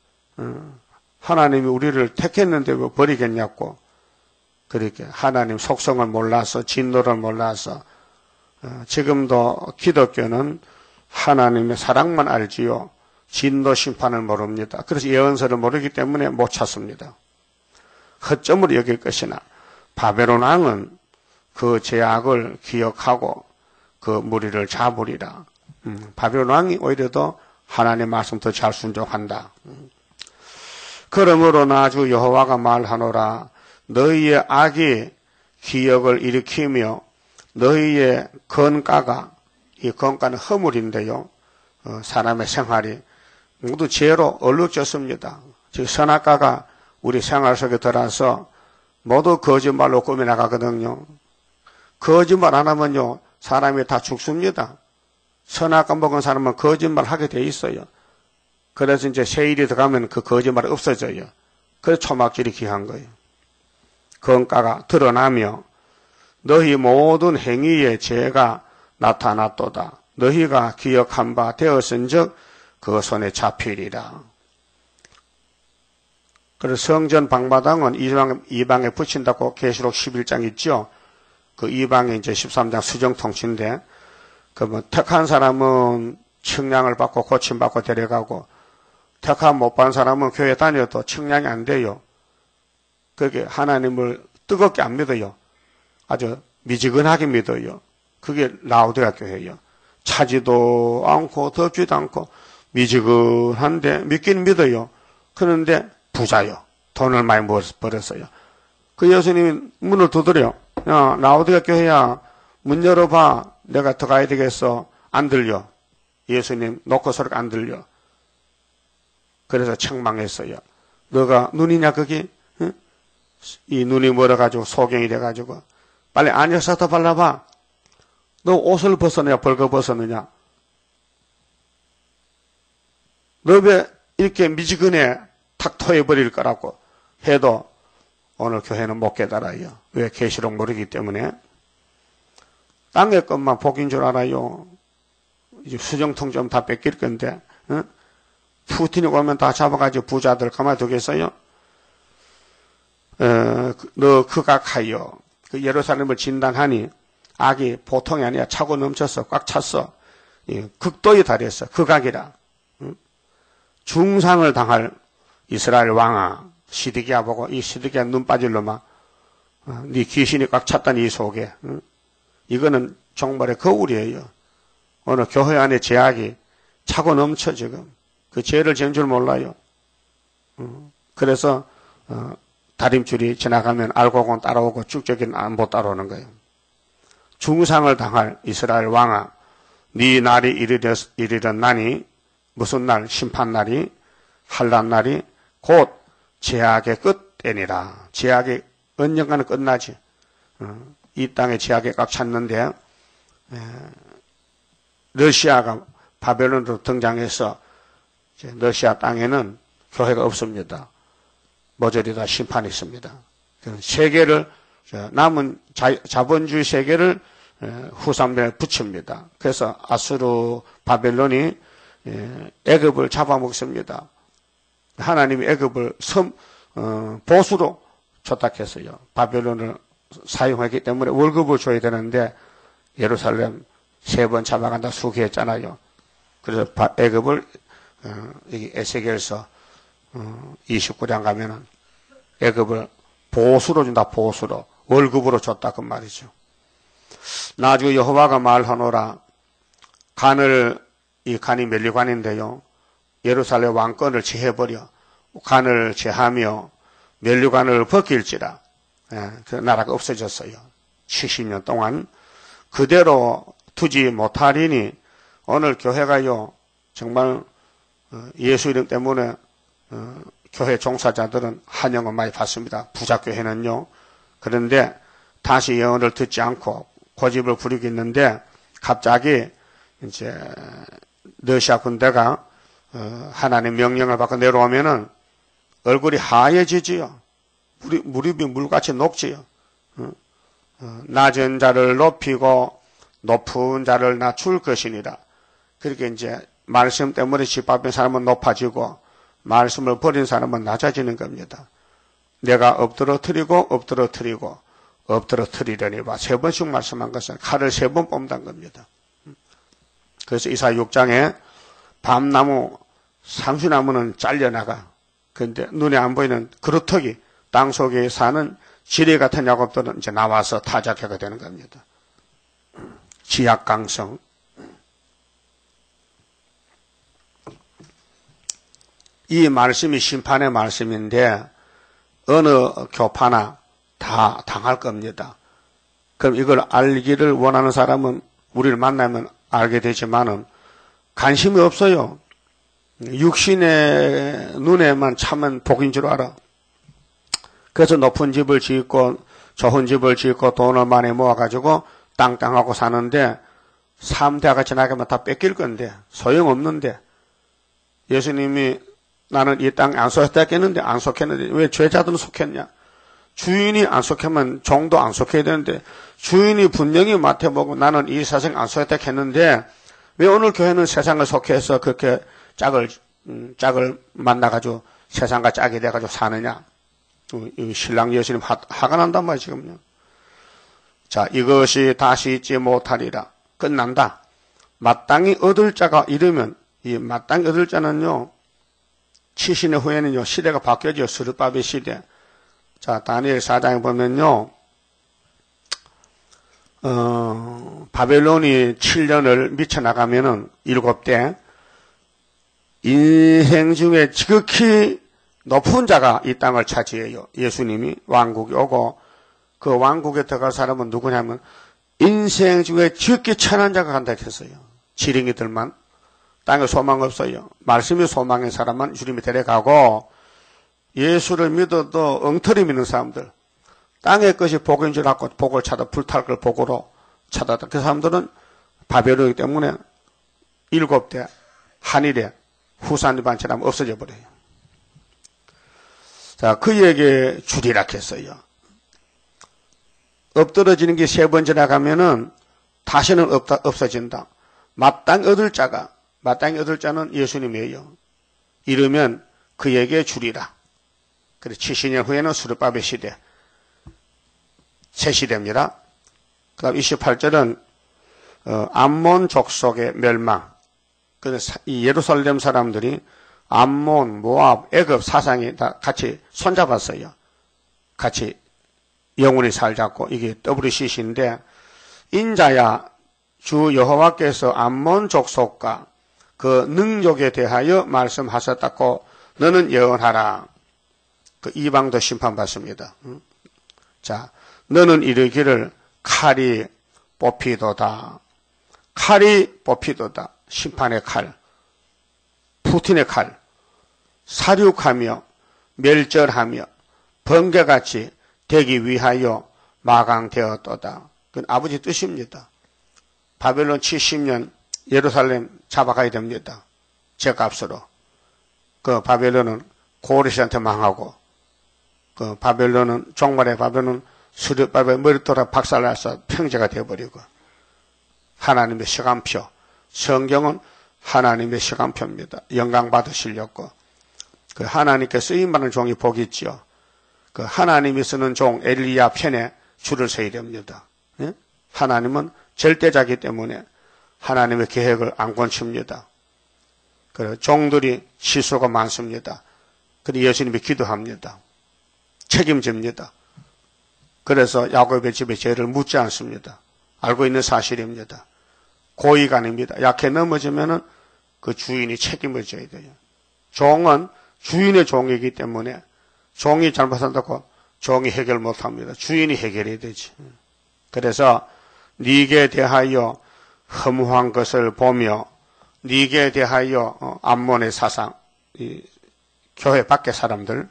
하나님이 우리를 택했는데 왜 버리겠냐고. 그렇게 하나님 속성을 몰라서 진노를 몰라서 지금도 기독교는 하나님의 사랑만 알지요 진노 심판을 모릅니다. 그래서 예언서를 모르기 때문에 못 찾습니다. 허점으로 여길 것이나 바벨론 왕은 그 죄악을 기억하고 그 무리를 잡으리라. 음, 바벨론 왕이 오히려 더 하나님의 말씀 더 잘 순종한다. 음. 그러므로 나 주 여호와가 말하노라. 너희의 악이 기억을 일으키며 너희의 건가가 이 건가는 허물인데요. 어, 사람의 생활이 모두 죄로 얼룩졌습니다. 즉 선악과가 우리 생활 속에 들어와서 모두 거짓말로 꾸며나가거든요. 거짓말 안 하면요 사람이 다 죽습니다. 선악과 먹은 사람은 거짓말 하게 돼 있어요. 그래서 이제 세일이 들어가면 그 거짓말이 없어져요. 그래서 초막질이 귀한 거예요. 건가가 드러나며 너희 모든 행위의 죄가 나타났도다. 너희가 기억한 바 되었은즉 그 손에 잡히리라. 그래서 성전 방마당은 이방, 이방에 붙인다고 계시록 십일 장 있죠. 그 이방에 이제 십삼 장 수정통치인데 그 뭐 택한 사람은 측량을 받고 고침받고 데려가고 택한 못 받은 사람은 교회 다녀도 측량이 안 돼요. 그게 하나님을 뜨겁게 안 믿어요. 아주 미지근하게 믿어요. 그게 라오디가 교회예요. 차지도 않고 덥지도 않고 미지근한데 믿긴 믿어요. 그런데 부자요. 돈을 많이 벌었어요. 그 예수님이 문을 두드려. 야, 라오디가 교회야. 문 열어봐. 내가 들어가야 되겠어. 안 들려. 예수님 놓고 소리가 안 들려. 그래서 책망했어요. 너가 눈이냐 거기? 응? 이 눈이 멀어가지고 소경이 돼가지고 빨리 안녕서 더 발라봐. 너 옷을 벗었느냐 벌거벗었느냐? 너 왜 이렇게 미지근해 탁 토해버릴 거라고 해도 오늘 교회는 못 깨달아요. 왜? 계시록 모르기 때문에. 땅의 것만 복인 줄 알아요. 이제 수정통 좀 다 뺏길 건데 응? 푸틴이 오면 다 잡아가지고 부자들 가만히 두겠어요? 어, 너 극악하여 그 예루살렘을 진단하니 악이 보통이 아니야. 차고 넘쳤어. 꽉 찼어. 예, 극도에 달했어. 극악이라. 응? 중상을 당할 이스라엘 왕아 시드기야 보고 이 시드기야 눈 빠질 놈아 어, 네 귀신이 꽉 찼다니 이 속에 응? 이거는 정말의 거울이에요. 오늘 교회 안에 죄악이 차고 넘쳐 지금. 그 죄를 지은 줄 몰라요. 그래서 다림줄이 지나가면 알고는 따라오고 쭉저기는 못 따라오는 거예요. 중상을 당할 이스라엘 왕아, 네 날이 이르렀나니 무슨 날? 심판날이, 환난날이 곧 죄악의 끝이니라. 죄악이 언젠가는 끝나지. 이 땅에 죄악이 꽉 찼는데 러시아가 바벨론으로 등장해서 러시아 땅에는 교회가 없습니다. 모조리 다 심판이 있습니다. 세계를 남은 자, 자본주의 세계를 후삼에 붙입니다. 그래서 아수르 바벨론이 애굽을 잡아먹습니다. 하나님이 애굽을 섬, 어, 보수로 초탁했어요. 바벨론을 사용했기 때문에 월급을 줘야 되는데 예루살렘 세 번 잡아간다 수기했잖아요. 그래서 애굽을 어, 여기 에스겔서 어, 이십구 장 가면은 애굽을 보수로 준다. 보수로 월급으로 줬다 그 말이죠. 나중에 여호와가 말하노라. 간을 이 간이 멸류관인데요. 예루살렘 왕권을 취해버려 간을 취하며 멸류관을 벗길지라. 예, 그 나라가 없어졌어요. 칠십 년 동안 그대로 두지 못하리니 오늘 교회가요 정말 예수 이름 때문에 어, 교회 종사자들은 환영을 많이 받습니다. 부자교회는요. 그런데 다시 예언을 듣지 않고 고집을 부리고 있는데 갑자기 이제 러시아 군대가 어, 하나님 명령을 받고 내려오면은 얼굴이 하얘지지요. 무리, 무릎이 물같이 녹지요. 어? 어, 낮은 자를 높이고 높은 자를 낮출 것이니라. 그렇게 이제 말씀 때문에 짓밟힌 사람은 높아지고 말씀을 버린 사람은 낮아지는 겁니다. 내가 엎드러뜨리고 엎드러뜨리고 엎드러뜨리려니와 세 번씩 말씀한 것은 칼을 세 번 뽑는다는 겁니다. 그래서 이사야 육 장에 밤나무 상수나무는 잘려나가. 그런데 눈에 안 보이는 그루터기 땅 속에 사는 지뢰 같은 야곱들은 이제 나와서 타작하게 되는 겁니다. 지약강성. 이 말씀이 심판의 말씀인데 어느 교파나 다 당할 겁니다. 그럼 이걸 알기를 원하는 사람은 우리를 만나면 알게 되지만은 관심이 없어요. 육신의 눈에만 참은 복인 줄 알아. 그래서 높은 집을 짓고 좋은 집을 짓고 돈을 많이 모아가지고 땅땅하고 사는데 삼 대가 지나가면 다 뺏길 건데 소용없는데 예수님이 나는 이 땅에 안 속했다겠는데 안 속했는데 왜 죄자들은 속했냐? 주인이 안 속하면 종도 안 속해야 되는데 주인이 분명히 맡아보고 나는 이 세상 안 속했다 했는데 왜 오늘 교회는 세상을 속해서 그렇게 짝을 음, 짝을 만나가지고 세상과 짝이 돼가지고 사느냐? 이 신랑 예수님 화, 화가 난단 말이야 지금요. 자, 이것이 다시 잊지 못하리라. 끝난다. 마땅히 얻을 자가 이르면 이 마땅히 얻을 자는요. 칠십 년 후에는요. 시대가 바뀌어져요. 스룹바벨 시대. 자, 다니엘 사 장에 보면요. 어, 바벨론이 칠 년을 미쳐나가면은 일곱 대 인생 중에 지극히 높은 자가 이 땅을 차지해요. 예수님이 왕국이 오고 그 왕국에 들어갈 사람은 누구냐면 인생 중에 지극히 천한 자가 간다 했어요. 지렁이들만. 땅에 소망 없어요. 말씀이 소망인 사람만 주님이 데려가고 예수를 믿어도 엉터리 믿는 사람들. 땅의 것이 복인 줄 알고 복을 찾아 불탈 걸 복으로 찾았다. 그 사람들은 바벨론이기 때문에 일곱 대 한일에 후산반처럼 없어져 버려요. 자, 그에게 주리라 했어요. 엎드러지는 게 세 번 지나가면은 다시는 없다, 없어진다. 마땅히 얻을 자가, 마땅히 얻을 자는 예수님이에요. 이르면 그에게 주리라. 그래, 칠십 년 후에는 스룹바벨 시대, 새 시대입니다. 그 다음 이십팔 절은, 어, 암몬 족속의 멸망. 그래서 이 예루살렘 사람들이 암몬, 모압, 애굽 사상이 다 같이 손잡았어요. 같이 영원히 살자고 이게 더블유씨씨인데 인자야 주 여호와께서 암몬 족속과 그 능력에 대하여 말씀하셨다고 너는 예언하라. 그 이방도 심판받습니다. 자, 너는 이르기를 칼이 뽑히도다. 칼이 뽑히도다. 심판의 칼, 푸틴의 칼, 사륙하며 멸절하며 번개같이 되기 위하여 마강되었도다. 그건 아버지 뜻입니다. 바벨론 칠십 년 예루살렘 잡아가야 됩니다. 제값으로. 그 바벨론은 고레스한테 망하고, 그 바벨론은 종말의 바벨론은 수르바벨 머리돌아 박살나서 평제가 되어버리고, 하나님의 시간표, 성경은 하나님의 시간표입니다. 영광 받으시려고. 그 하나님께 쓰임받는 종이 복이 있죠. 그 하나님이 쓰는 종 엘리야 편에 줄을 서야 됩니다. 예? 하나님은 절대자기 때문에 하나님의 계획을 안 건칩니다. 그 종들이 실수가 많습니다. 그런데 예수님이 기도합니다. 책임집니다. 그래서 야곱의 집에 죄를 묻지 않습니다. 알고 있는 사실입니다. 고의가 아닙니다. 약해 넘어지면은 그 주인이 책임을 져야 돼요. 종은 주인의 종이기 때문에 종이 잘못한다고 종이 해결 못합니다. 주인이 해결해야 되지. 그래서 네게 대하여 허무한 것을 보며 네게 대하여 암몬의 사상, 이 교회 밖의 사람들,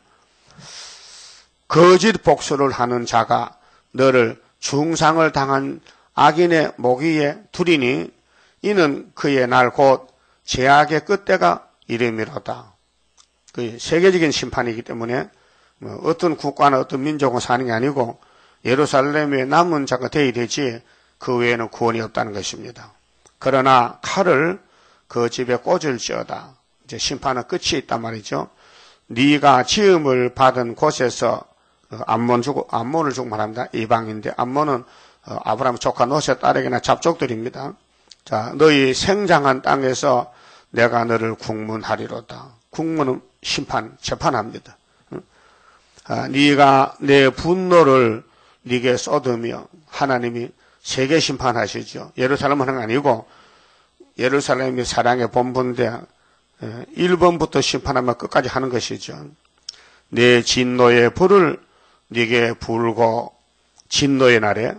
거짓 복수를 하는 자가 너를 중상을 당한 악인의 목 위에 두리니 이는 그의 날 곧 제약의 끝때가 이름이로다. 그 세계적인 심판이기 때문에 뭐 어떤 국가나 어떤 민족은 사는 게 아니고 예루살렘에 남은 자가 되어야 되지 그 외에는 구원이 없다는 것입니다. 그러나 칼을 그 집에 꽂을지어다. 이제 심판은 끝이 있단 말이죠. 네가 지음을 받은 곳에서 암몬 주고 암몬을 주고 말합니다. 이방인데 암몬은 아브라함 조카 노세 딸에게나 잡족들입니다. 자, 너희 생장한 땅에서 내가 너를 국문하리로다. 국문은 심판, 재판합니다. 아, 네가 내 분노를 네게 쏟으며 하나님이 세계 심판하시죠. 예루살렘 하는 거 아니고 예루살렘이 사랑의 본부인데 일 번부터 심판하면 끝까지 하는 것이죠. 내 진노의 불을 네게 불고 진노의 날에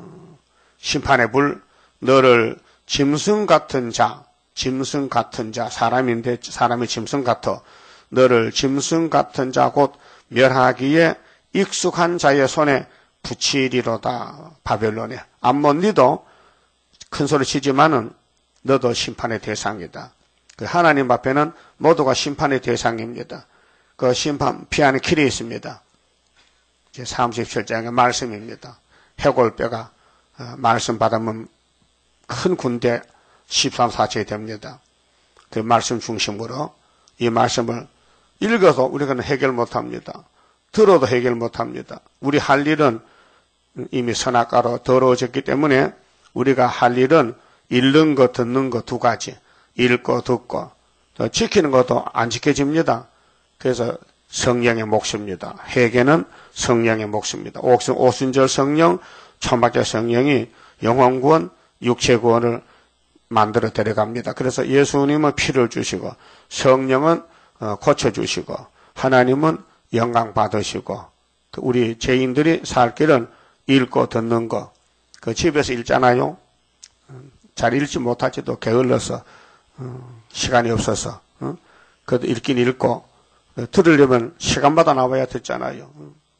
심판의 불 너를 짐승 같은 자, 짐승 같은 자, 사람인데 사람이 짐승 같아 너를 짐승 같은 자 곧 멸하기에 익숙한 자의 손에 붙이리로다. 바벨론에. 암몬 니도 큰 소리 치지만은 너도 심판의 대상이다. 그 하나님 앞에는 모두가 심판의 대상입니다. 그 심판 피하는 길이 있습니다. 이제 삼십칠 장의 말씀입니다. 해골뼈가 말씀 받으면 큰 군대 십삼 사체이 됩니다. 그 말씀 중심으로 이 말씀을 읽어서 우리가 해결 못합니다. 들어도 해결 못합니다. 우리 할 일은 이미 선악과로 더러워졌기 때문에 우리가 할 일은 읽는 거 듣는 거 두 가지. 읽고 듣고 지키는 것도 안 지켜집니다. 그래서 성령의 몫입니다. 회개는 성령의 몫입니다. 오순절 성령, 천박자 성령이 영혼구원, 육체구원을 만들어 데려갑니다. 그래서 예수님은 피를 주시고 성령은 고쳐주시고 하나님은 영광 받으시고 우리 죄인들이 살 길은 읽고 듣는 거. 그 집에서 읽잖아요. 잘 읽지 못하지도 게을러서 시간이 없어서 그래도 읽긴 읽고 들으려면 시간마다 나와야 듣잖아요.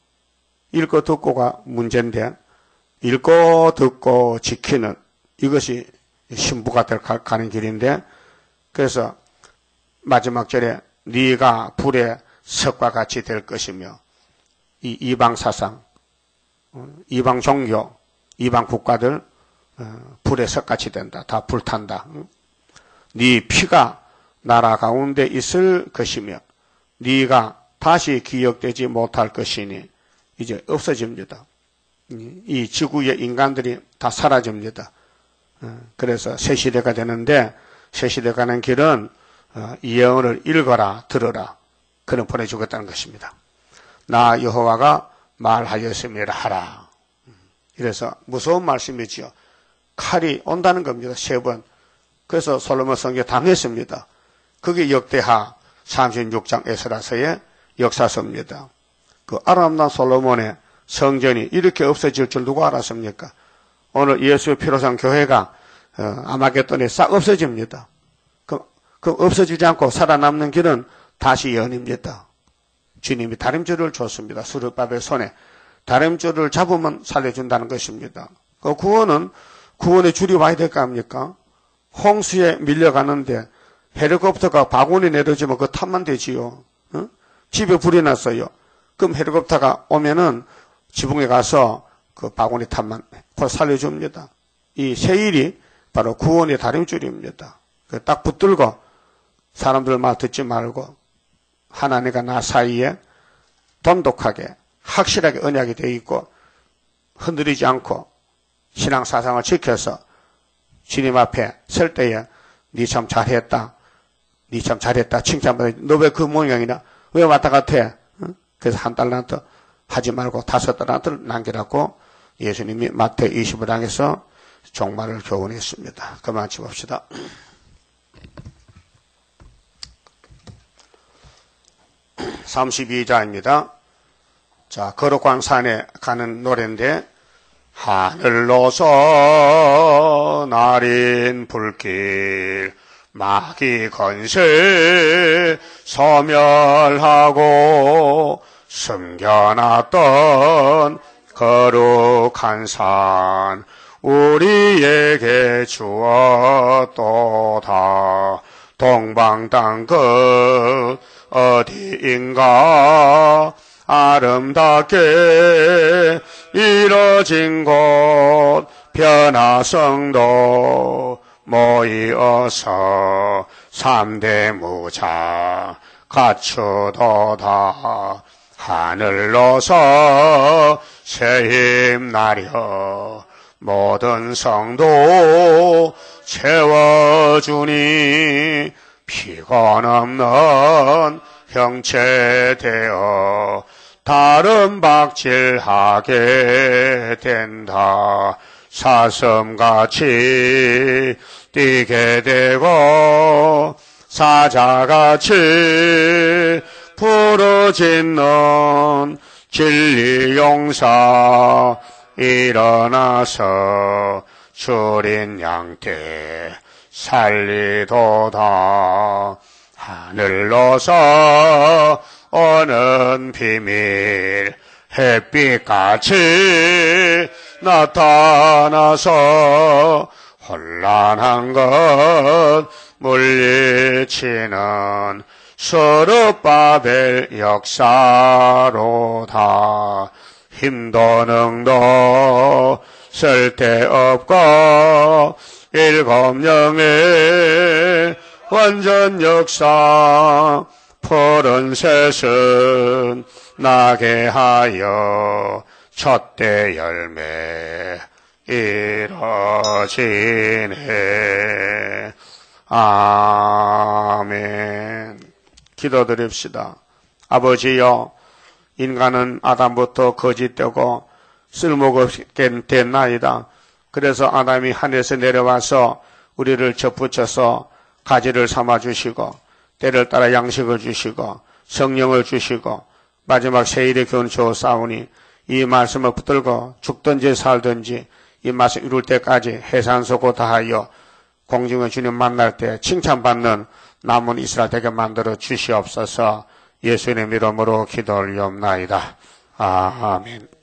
읽고 듣고가 문제인데 읽고 듣고 지키는 이것이 신부가 될 가는 길인데 그래서 마지막 절에 네가 불의 석과 같이 될 것이며 이 이방 사상, 이방 종교, 이방 국가들 불의 석같이 된다. 다 불탄다. 네 피가 나라 가운데 있을 것이며 네가 다시 기억되지 못할 것이니 이제 없어집니다. 이 지구의 인간들이 다 사라집니다. 그래서 새 시대가 되는데 새 시대 가는 길은 이 예언을 읽어라 들어라 그는 보내주겠다는 것입니다. 나 여호와가 말하였음이라 하라. 이래서 무서운 말씀이지요. 칼이 온다는 겁니다. 세 번. 그래서 솔로몬 성경에 당했습니다. 그게 역대하 삼십육 장 에스라서의 역사서입니다. 그 아름다운 솔로몬의 성전이 이렇게 없어질 줄 누가 알았습니까? 오늘 예수의 피로 산 교회가 어, 아마겟돈에 싹 없어집니다. 그, 그 없어지지 않고 살아남는 길은 다시 연입니다. 주님이 다림줄을 줬습니다. 수르바벨 손에 다림줄을 잡으면 살려준다는 것입니다. 그 구원은 구원의 줄이 와야 될 거 아닙니까? 홍수에 밀려가는데 헬리콥터가 바구니 내려주면 그거 타면 되지요. 어? 집에 불이 났어요. 그럼 헬리콥터가 오면은 지붕에 가서 그 바구니 타면 그걸 살려줍니다. 이 세일이 바로 구원의 다림줄입니다. 딱 붙들고 사람들 말 듣지 말고 하나님과 나 사이에 돈독하게 확실하게 언약이 되어 있고 흔들리지 않고 신앙 사상을 지켜서 주님 앞에 설 때에 니 참 잘했다. 니 참 잘했다. 칭찬받아. 너 왜 그 모양이냐? 왜 왔다 갔아? 그래서 한 달란트 하지 말고 다섯 달란트를 남기라고 예수님이 마태 이십오 장에서 종말을 교훈했습니다. 그만 칩읍시다. 삼십이 장입니다. 자, 거룩한 산에 가는 노래인데 하늘로서 날인 불길 마귀 건세 소멸하고 숨겨놨던 거룩한 산 우리에게 주었도다. 동방 땅 끝 어디인가 아름답게 이뤄진 곳 변화성도 모이어서 삼대 무자 갖추도다. 하늘로서 새 힘 나려 모든 성도 채워주니 피곤 없는 형체 되어 다른 박질하게 된다. 사슴같이 뛰게 되고 사자같이 부르짖는 진리 용사 일어나서 주린 양떼 살리도다. 하늘로서 오는 비밀 햇빛같이 나타나서 혼란한 것 물리치는 수르바벨 역사로다. 힘도 능도 쓸데없고 일곱 영의 완전 역사 푸른 셋은 나게 하여 첫대 열매 이뤄지네. 아멘. 기도드립시다. 아버지여, 인간은 아담부터 거짓되고 쓸모없게 됐나이다. 그래서 아담이 하늘에서 내려와서 우리를 접붙여서 가지를 삼아주시고 때를 따라 양식을 주시고 성령을 주시고 마지막 세일의 교훈을 주었사오니 이 말씀을 붙들고 죽든지 살든지 이 말씀 이룰 때까지 해산소고 다하여 공중의 주님 만날 때 칭찬받는 남은 이스라엘 되게 만들어 주시옵소서. 예수님의 이름으로 기도 올리옵나이다. 아멘.